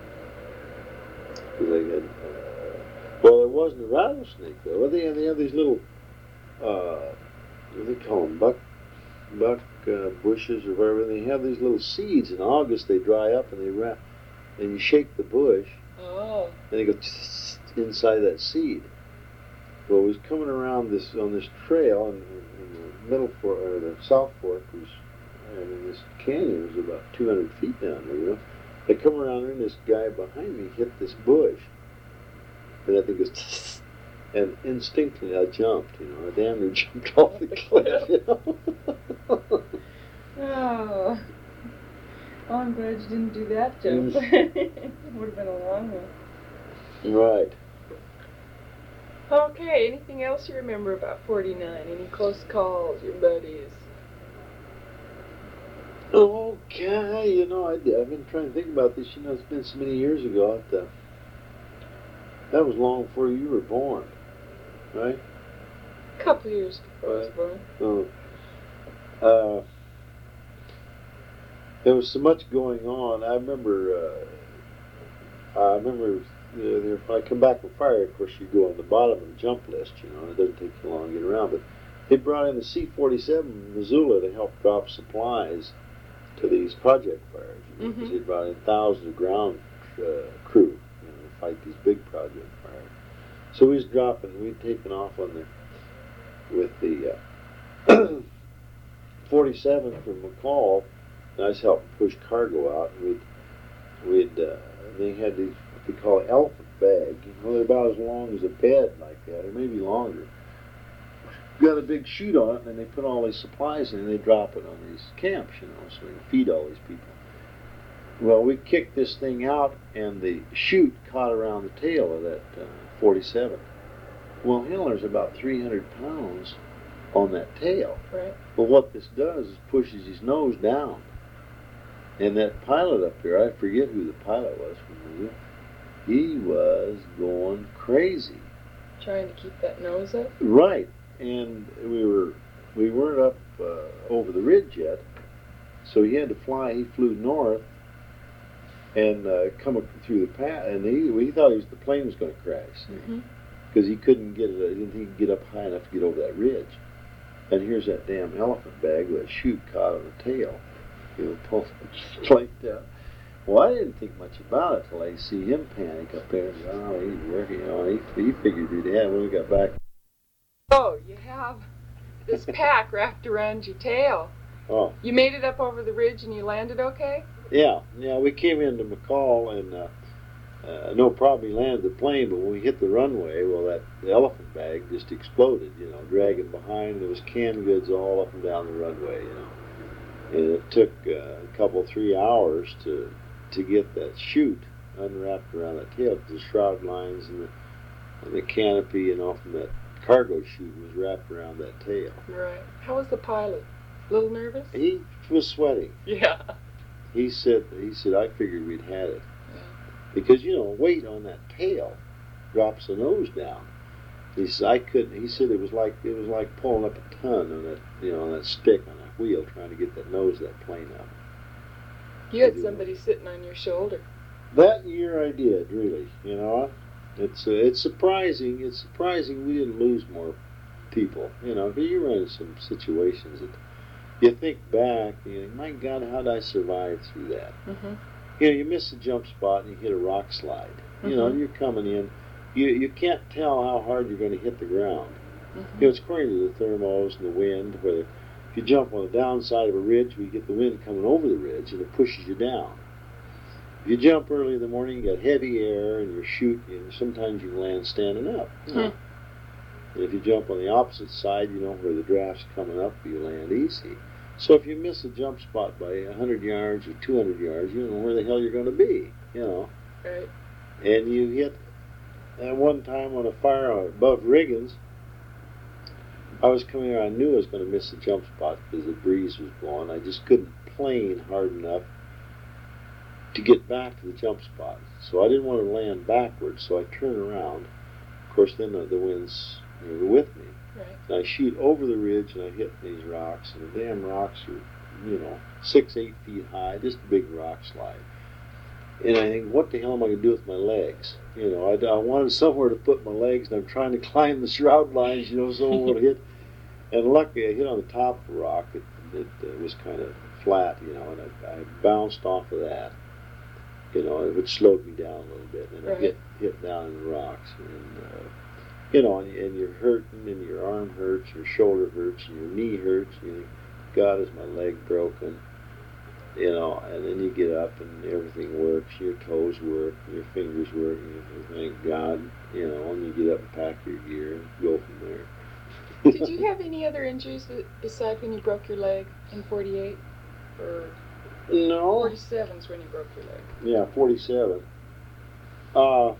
They had, uh, well, it wasn't a rattlesnake, though. Well, they, have, they have these little, uh, what do they call them, buck, buck uh, bushes or whatever. They have these little seeds. In August, they dry up and they wrap, and you shake the bush, Oh. and they go inside that seed. Well, it was coming around this on this trail, and, and the middle fork or the South Fork was, I mean, this canyon was about two hundred feet down there. You know, they come around there, and this guy behind me hit this bush, and I think it was, and instinctively I jumped. You know, I damn near jumped off the cliff. You know? Oh. Oh, I'm glad you didn't do that jump. It would have been a long one. Right. Okay, anything else you remember about forty-nine? Any close calls, your buddies? Okay, you know, I, I've been trying to think about this. You know, it's been so many years ago. It, uh, that was long before you were born, right? A couple years before I was born. Oh. Uh, there was so much going on. I remember. Uh, I remember. You know, there- if I come back from fire, of course, you go on the bottom of the jump list. You know, it doesn't take you long to get around. But they brought in the C forty-seven Missoula to help drop supplies to these project fires. You know, 'cause Mhm. they brought in thousands of ground uh, crew, you know, to fight these big project fires. So we was dropping. We'd taken off on the with the uh, forty-seven from McCall. And I was helping push cargo out, and we'd we'd uh, they had these what they call elephant bag. You know, they're about as long as a bed like that, or maybe longer. Got a big chute on it, and then they put all these supplies in, and they drop it on these camps, you know, so they can feed all these people. Well, we kicked this thing out, and the chute caught around the tail of that uh, forty-seven. Well, hell, there's about three hundred pounds on that tail. Right. But what this does is pushes his nose down. And that pilot up there, I forget who the pilot was from the he was going crazy. Trying to keep that nose up. Right. And we were we weren't up uh, over the ridge yet, so he had to fly. He flew north and uh, come up through the path, and he he thought he was, the plane was going to crash because Mhm. he couldn't get it. He didn't think he could get up high enough to get over that ridge. And here's that damn elephant bag with a chute caught on the tail. You know, pulled the plane down. Well, I didn't think much about it till I see him panic up there. And, oh, he's working. You know, he he figured he'd have when we got back. Oh, you have this pack wrapped around your tail. Oh. You made it up over the ridge and you landed okay? Yeah, yeah. We came into McCall and uh, uh, no problem. He landed the plane, but when we hit the runway, well, that the elephant bag just exploded. You know, dragging behind. There was canned goods all up and down the runway. You know, and it took uh, a couple, three hours to to get that chute unwrapped around that tail because the shroud lines and the and the canopy, you know, from that cargo chute was wrapped around that tail. Right. How was the pilot? A little nervous? He was sweating. Yeah. He said, he said, I figured we'd had it. Yeah. Because, you know, weight on that tail drops the nose down. He said, I couldn't, he said it was like, it was like pulling up a ton on that, you know, on that stick on that wheel trying to get that nose of that plane up. You had somebody sitting on your shoulder. That year I did, really, you know. It's uh, it's surprising, it's surprising we didn't lose more people, you know, because you run into some situations that you think back and you think, my God, how did I survive through that? Mm-hmm. You know, you miss a jump spot and you hit a rock slide. You know, Mhm. you're coming in. You you can't tell how hard you're going to hit the ground. Mm-hmm. You know, it's according to the thermos and the wind. Whether if you jump on the downside of a ridge, we get the wind coming over the ridge and it pushes you down. If you jump early in the morning, you got heavy air and you're shooting, and sometimes you land standing up. You know? Hmm. And if you jump on the opposite side, you know, where the draft's coming up, you land easy. So if you miss a jump spot by one hundred yards or two hundred yards, you don't know where the hell you're going to be, you know. Right. And you hit, at one time on a fire above Riggins, I was coming here, I knew I was going to miss a jump spot because the breeze was blowing. I just couldn't plane hard enough to get back to the jump spot. So I didn't want to land backwards, so I turned around. Of course, then the, the winds, you know, were with me. Right. And I shoot over the ridge and I hit these rocks, and the damn rocks are, you know, six, eight feet high, just a big rock slide. And I think, what the hell am I going to do with my legs? You know, I, I wanted somewhere to put my legs, and I'm trying to climb the shroud lines, you know, so I won't hit. And luckily, I hit on the top of the rock. It, it, it was kind of flat, you know, and I, I bounced off of that. You know, which slowed me down a little bit, and Right. I hit hit down in the rocks, and uh, you know, and, and you're hurting, and your arm hurts, your shoulder hurts, and your knee hurts. And you think, God, is my leg broken? You know, and then you get up, and everything works. Your toes work, and your fingers work, and you thank God. You know, and you get up and pack your gear and go from there. Did you have any other injuries besides when you broke your leg in forty-eight? Or No. forty-seven's when you broke your leg? Yeah, forty-seven. Uh,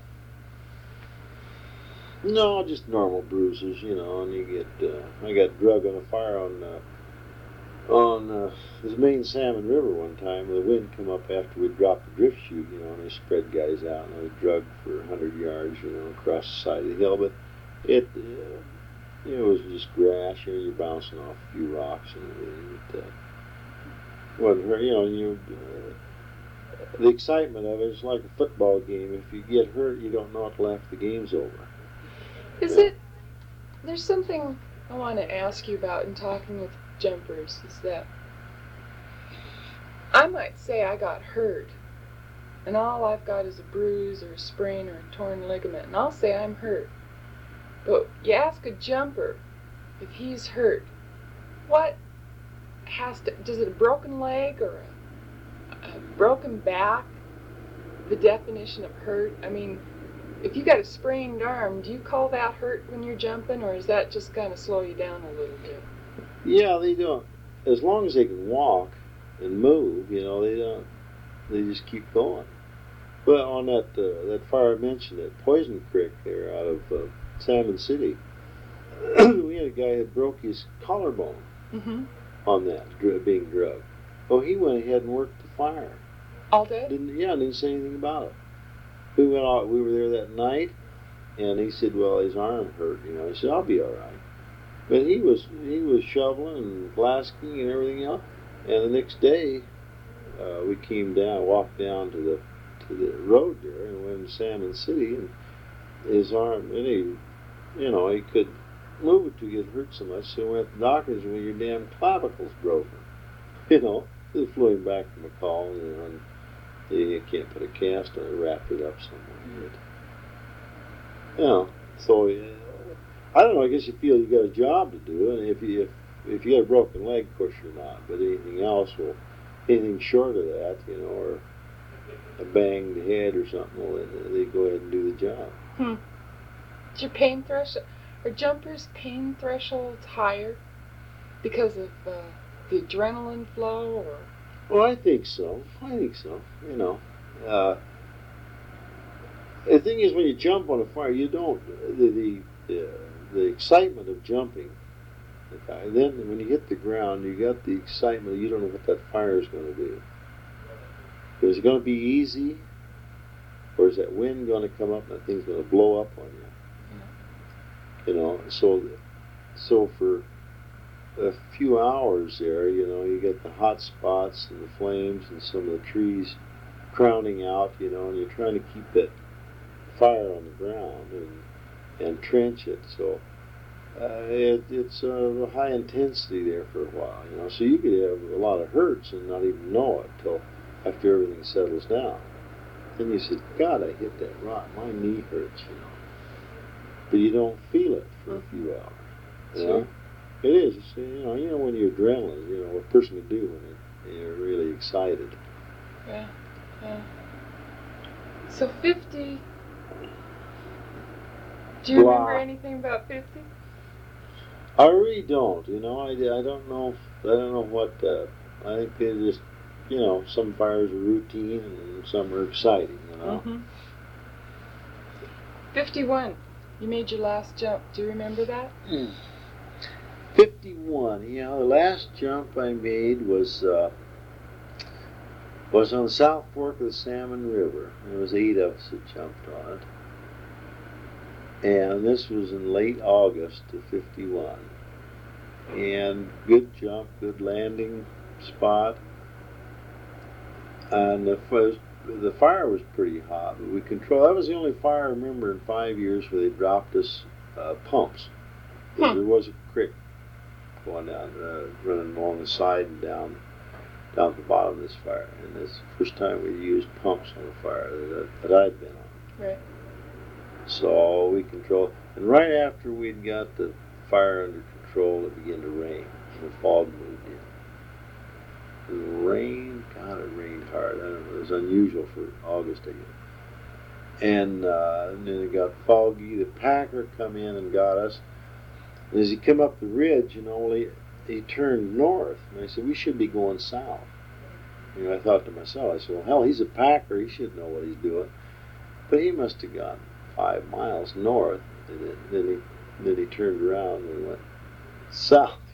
no, just normal bruises, you know, and you get, uh, I got drug on a fire on, uh, on uh, the main Salmon River one time, the wind come up after we dropped the drift chute, you know, and they spread guys out, and they drug for a hundred yards, you know, across the side of the hill. But it, uh, you know, it was just grass. You know, you're bouncing off a few rocks and everything. It uh, wasn't hurt, you know. You uh, the excitement of it is like a football game. If you get hurt, you don't know until after the game's over. Is Yeah. it? There's something I want to ask you about in talking with jumpers. Is that I might say I got hurt, and all I've got is a bruise or a sprain or a torn ligament, and I'll say I'm hurt. But you ask a jumper if he's hurt, what has to? Does it a broken leg or a, a broken back? The definition of hurt. I mean, if you got a sprained arm, do you call that hurt when you're jumping, or is that just kind of slow you down a little bit? Yeah, they don't. As long as they can walk and move, you know, they don't. They just keep going. But on that uh, that fire I mentioned at Poison Creek there out of uh, Salmon City, we had a guy that broke his collarbone Mm-hmm. on that dr- being drugged. Oh, he went ahead and worked the fire. All day? Didn't yeah, didn't say anything about it. We went out. We were there that night, and he said, "Well, his arm hurt." You know, he said, "I'll be all right." But he was he was shoveling and blasting and everything else. And the next day, uh, we came down, walked down to the to the road there, and went to Salmon City, and his arm, and he, you know, he could move it to get hurt so much. So we went to the doctors, and well, your damn clavicle's broken. You know, they flew him back to McCall, you know, and they can't put a cast on it, wrapped it up somewhere. But, you know, so. Uh, I don't know. I guess you feel you got a job to do, and if you if, if you got a broken leg, of course you're not. But anything else, will anything short of that, you know, or a banged head or something, well, they, they go ahead and do the job. Hmm. Is your pain threshold? Are jumpers' pain thresholds higher because of uh, the adrenaline flow, or? Well, I think so. I think so. You know, uh, the thing is, when you jump on a fire, you don't the the the, the excitement of jumping. Okay, then when you hit the ground, you got the excitement. You don't know what that fire is going to do. Is it going to be easy, or is that wind going to come up and that thing's going to blow up on you? Yeah. You know, so so for a few hours there, you know, you get the hot spots and the flames and some of the trees crowning out, you know, and you're trying to keep that fire on the ground and and trench it. So uh, it, it's a uh, high intensity there for a while, you know. So you could have a lot of hurts and not even know it till after everything settles down. Then you said, God, I hit that rock. My knee hurts, you know. But you don't feel it for a few hours. You know? It is. It's, you know, you know when you're adrenaline, you know, what a person can do when they're really excited. Yeah, yeah. So fifty. Do you Wow. remember anything about fifty? I really don't. You know, I, I don't know. I don't know what. Uh, I think they just, you know, some fires are routine and some are exciting. You know. Mm-hmm. fifty-one. You made your last jump. Do you remember that? Mm. fifty-one. You know, the last jump I made was uh, was on the South Fork of the Salmon River. There was eight of us that jumped on it. And this was in late August of fifty-one. And good jump, good landing spot. And the first, the fire was pretty hot, but we controlled. That was the only fire I remember in five years where they dropped us uh, pumps. Hmm. There was a creek going down, uh, running along the side and down, down the bottom of this fire. And this is the first time we used pumps on a fire that, that I'd been on. Right. So we controlled, and right after we'd got the fire under control, it began to rain. The fog moved in. The rain, God, it rained hard. I don't know, it was unusual for August again. And, uh, and then it got foggy. The packer come in and got us. And as he come up the ridge, you know, he, he turned north. And I said, we should be going south. You know, I thought to myself, I said, well, hell, he's a packer. He should know what he's doing. But he must have gone five miles north, and then, then he then he turned around and went south.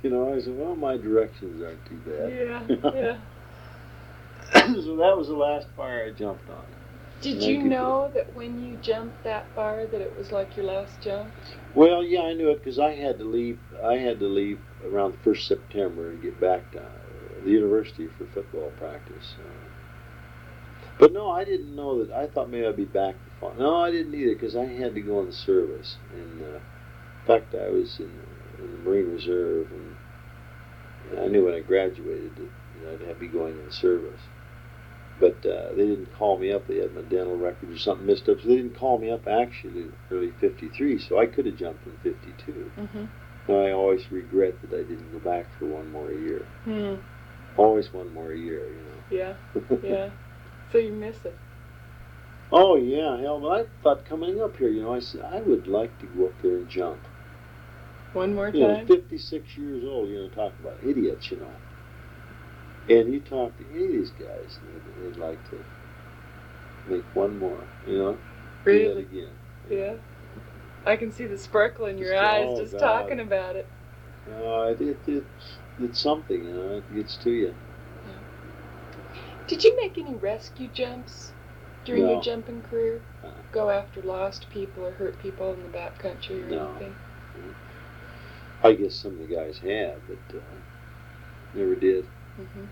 You know, I said, well, my directions aren't too bad. Yeah, yeah. So that was the last fire I jumped on. Did you know that when you jumped that far that it was like your last jump? Well, yeah, I knew it because I had to leave. I had to leave around the first of September and get back to uh, the university for football practice. Uh, but no, I didn't know that. I thought maybe I'd be back for fun. No, I didn't either because I had to go in the service. And uh, in fact, I was in, in the Marine Reserve, and, and I knew when I graduated that you know, I'd have to be going in the service. But uh, they didn't call me up. They had my dental record or something messed up, so they didn't call me up actually in early fifty-three, so I could have jumped in fifty-two. Mm-hmm. And I always regret that I didn't go back for one more year. Hmm. Always one more year, you know. Yeah, yeah. So you miss it. Oh, yeah, hell, but I thought coming up here, you know, I said, I would like to go up there and jump. One more time? You know, fifty-six years old, you know, talk about idiots, you know. And you talk to any of these guys, they'd, they'd like to make one more, you know? Really? Do that again. Yeah. I can see the sparkle in your Just, eyes oh, just God. talking about it. Uh, it, it, it's, it's something, you know, it gets to you. Did you make any rescue jumps during No. your jumping career? Uh, Go after lost people or hurt people in the backcountry or No. anything? I guess some of the guys have, but uh, never did. Mm-hmm.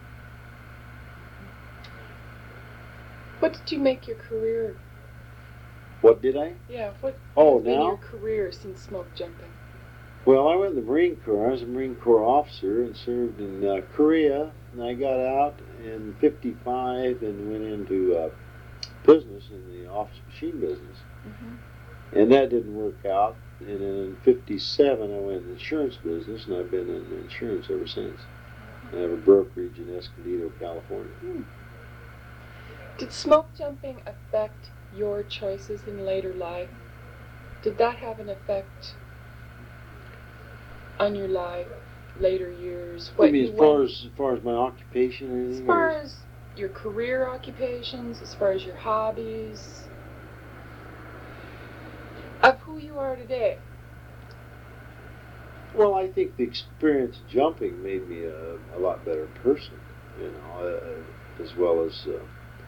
What did you make your career? What did I? Yeah, what Oh, has been now? your career since smoke jumping? Well, I went in the Marine Corps. I was a Marine Corps officer and served in uh, Korea. And I got out in fifty-five and went into uh, business in the office machine business. Mm-hmm. And that didn't work out. And then in fifty-seven, I went in the insurance business, and I've been in insurance ever since. I have a brokerage in Escondido, California. Hmm. Did smoke jumping affect your choices in later life? Did that have an effect on your life, later years? I mean, you as far went- as, as far as my occupation or anything? As far or- as your career occupations, as far as your hobbies, of who you are today. Well, I think the experience of jumping made me a, a lot better person, you know, uh, as well as uh,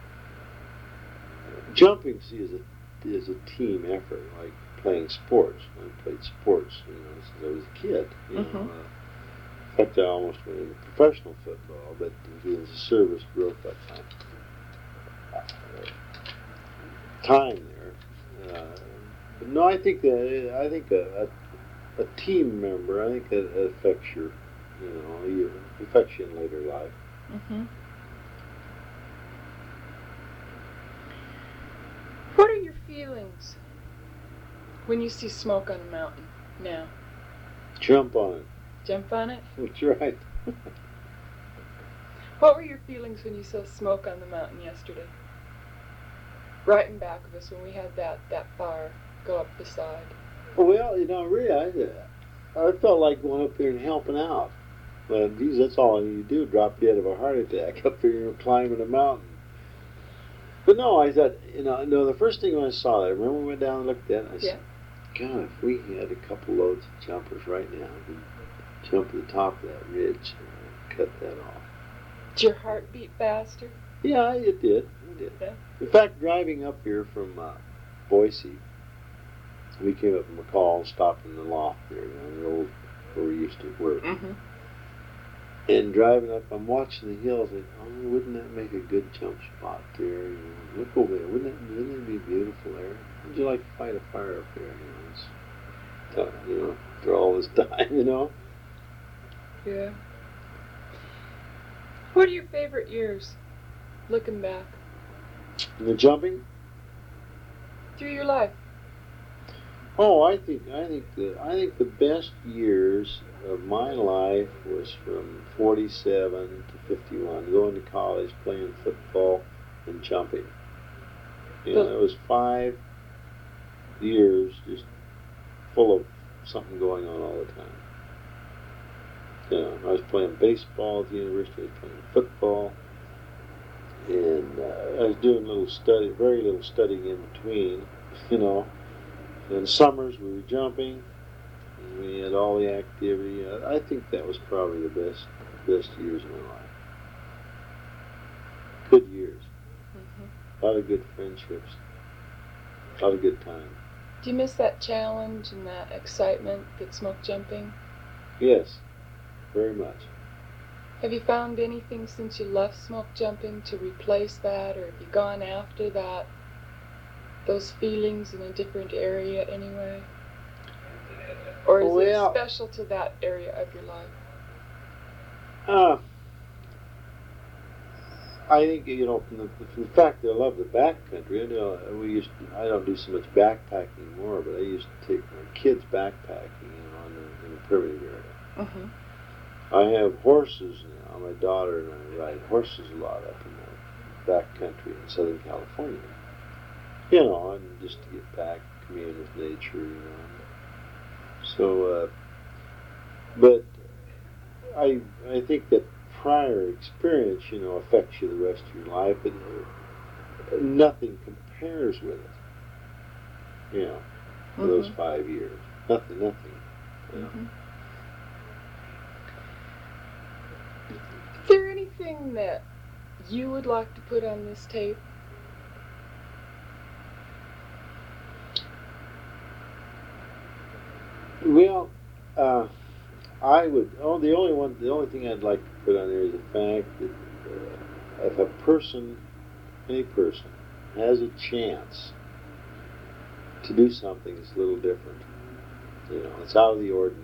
jumping. See, is a is a team effort, like playing sports. I played sports, you know, since I was a kid. You Mhm. know, uh, in fact, I almost went into professional football, but doing the service broke that time. Uh, time there. Uh, but no, I think that I think a, a a team member, I think it affects your, you know, you affects you in later life. Mm-hmm. What are your feelings when you see smoke on a mountain now? Jump on it. Jump on it? That's right. What were your feelings when you saw smoke on the mountain yesterday? Right in back of us when we had that, that fire go up the side. Well, you know, really, I, I felt like going up there and helping out. But, geez, that's all I need to do, drop dead of a heart attack up there, you know, climbing a mountain. But no, I thought, you know, no, the first thing when I saw that, I remember we went down and looked at it, and I Yeah. said, God, if we had a couple loads of jumpers right now, we'd jump to the top of that ridge and cut that off. Did your heart beat faster? Yeah, it did. It did. Yeah. In fact, driving up here from uh, Boise, we came up from McCall and stopped in the loft there, you know, the old where we used to work. Mm-hmm. And driving up, I'm watching the hills, and oh, wouldn't that make a good jump spot there? You know, look over there. Wouldn't that, wouldn't that be beautiful there? How'd you like to fight a fire up there? You know, it's tough, you know, after all this time, you know. Yeah. What are your favorite years, looking back, And the jumping. through your life? Oh, I think I think the I think the best years of my life was from forty-seven to fifty-one, going to college, playing football, and jumping. You know, it was five years just full of something going on all the time. You know, I was playing baseball at the university, I was playing football, and uh, I was doing little study, very little studying in between, you know. In summers we were jumping, And we had all the activity. I, I think that was probably the best best years of my life. Good years. Mm-hmm. A lot of good friendships. A lot of good time. Do you miss that challenge and that excitement that smoke jumping? Yes, very much. Have you found anything since you left smoke jumping to replace that, or have you gone after that, those feelings in a different area anyway? Or is Well, it special to that area of your life? Uh, I think, you know, from the, from the fact that I love the backcountry, you know, we used to, I don't do so much backpacking anymore, but I used to take my kids backpacking, you know, in the, in the primitive area. Mm-hmm. I have horses now. My daughter and I ride horses a lot up in the backcountry in Southern California. You know, and just to get back, commune with nature, you know. So, uh, but I I think that prior experience, you know, affects you the rest of your life, and uh, nothing compares with it. You know, for Mm-hmm. those five years, nothing, nothing. You know. Mm-hmm. Is there anything that you would like to put on this tape? Well, uh, I would. Oh, the only one, the only thing I'd like to put on there is the fact that uh, if a person, any person, has a chance to do something that's a little different, you know, it's out of the ordinary,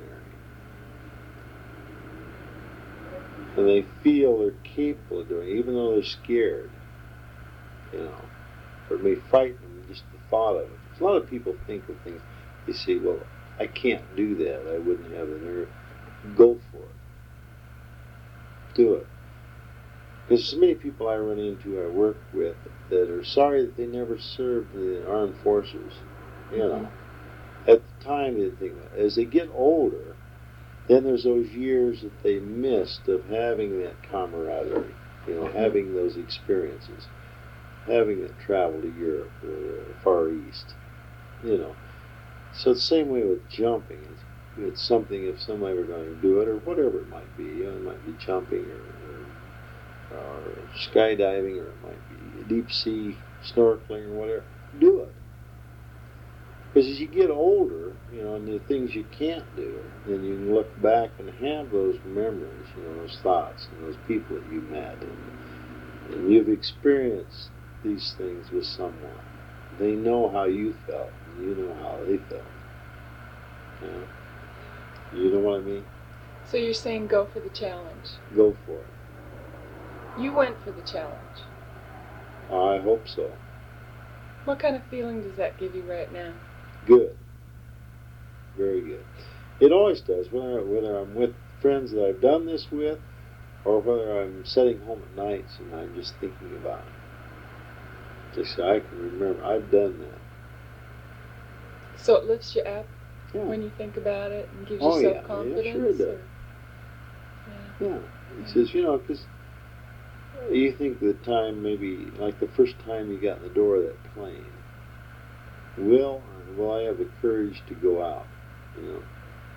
and they feel they're capable of doing it, even though they're scared, you know, or it may frighten them just the thought of it. A lot of people think of things. They say, "Well, I can't do that. I wouldn't have the nerve." Go for it. Do it. Because so many people I run into, I work with, that are sorry that they never served the armed forces. You know, mm-hmm. At the time they think, as they get older, then there's those years that they missed of having that camaraderie. You know, mm-hmm. having those experiences, having that travel to Europe or the Far East. You know, so the same way with jumping. It's, it's something, if somebody were going to do it, or whatever it might be. You know, it might be jumping, or, or, or skydiving, or it might be deep sea snorkeling, or whatever. Do it. Because as you get older, you know, and the things you can't do, then you can look back and have those memories, you know, those thoughts, and those people that you met, and, and you've experienced these things with someone. They know how you felt, and you know how they felt. You know? You know what I mean? So you're saying go for the challenge. Go for it. You went for the challenge. I hope so. What kind of feeling does that give you right now? Good. Very good. It always does, whether, whether I'm with friends that I've done this with, or whether I'm sitting home at nights and I'm just thinking about it. Just so I can remember, I've done that. So it lifts you up? Yeah. When you think about it, and gives oh, you yeah. self-confidence? Yeah, sure it does. Yeah. yeah. He says, you know, because you think the time, maybe, like the first time you got in the door of that plane, will, will I have the courage to go out, you know?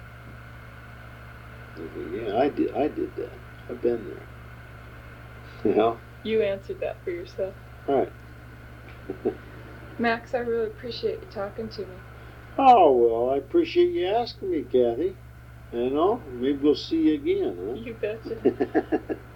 Think, yeah, I did, I did that. I've been there. You know? You answered that for yourself. Right. Max, I really appreciate you talking to me. Oh, well, I appreciate you asking me, Kathy. You know, maybe we'll see you again, huh? You betcha.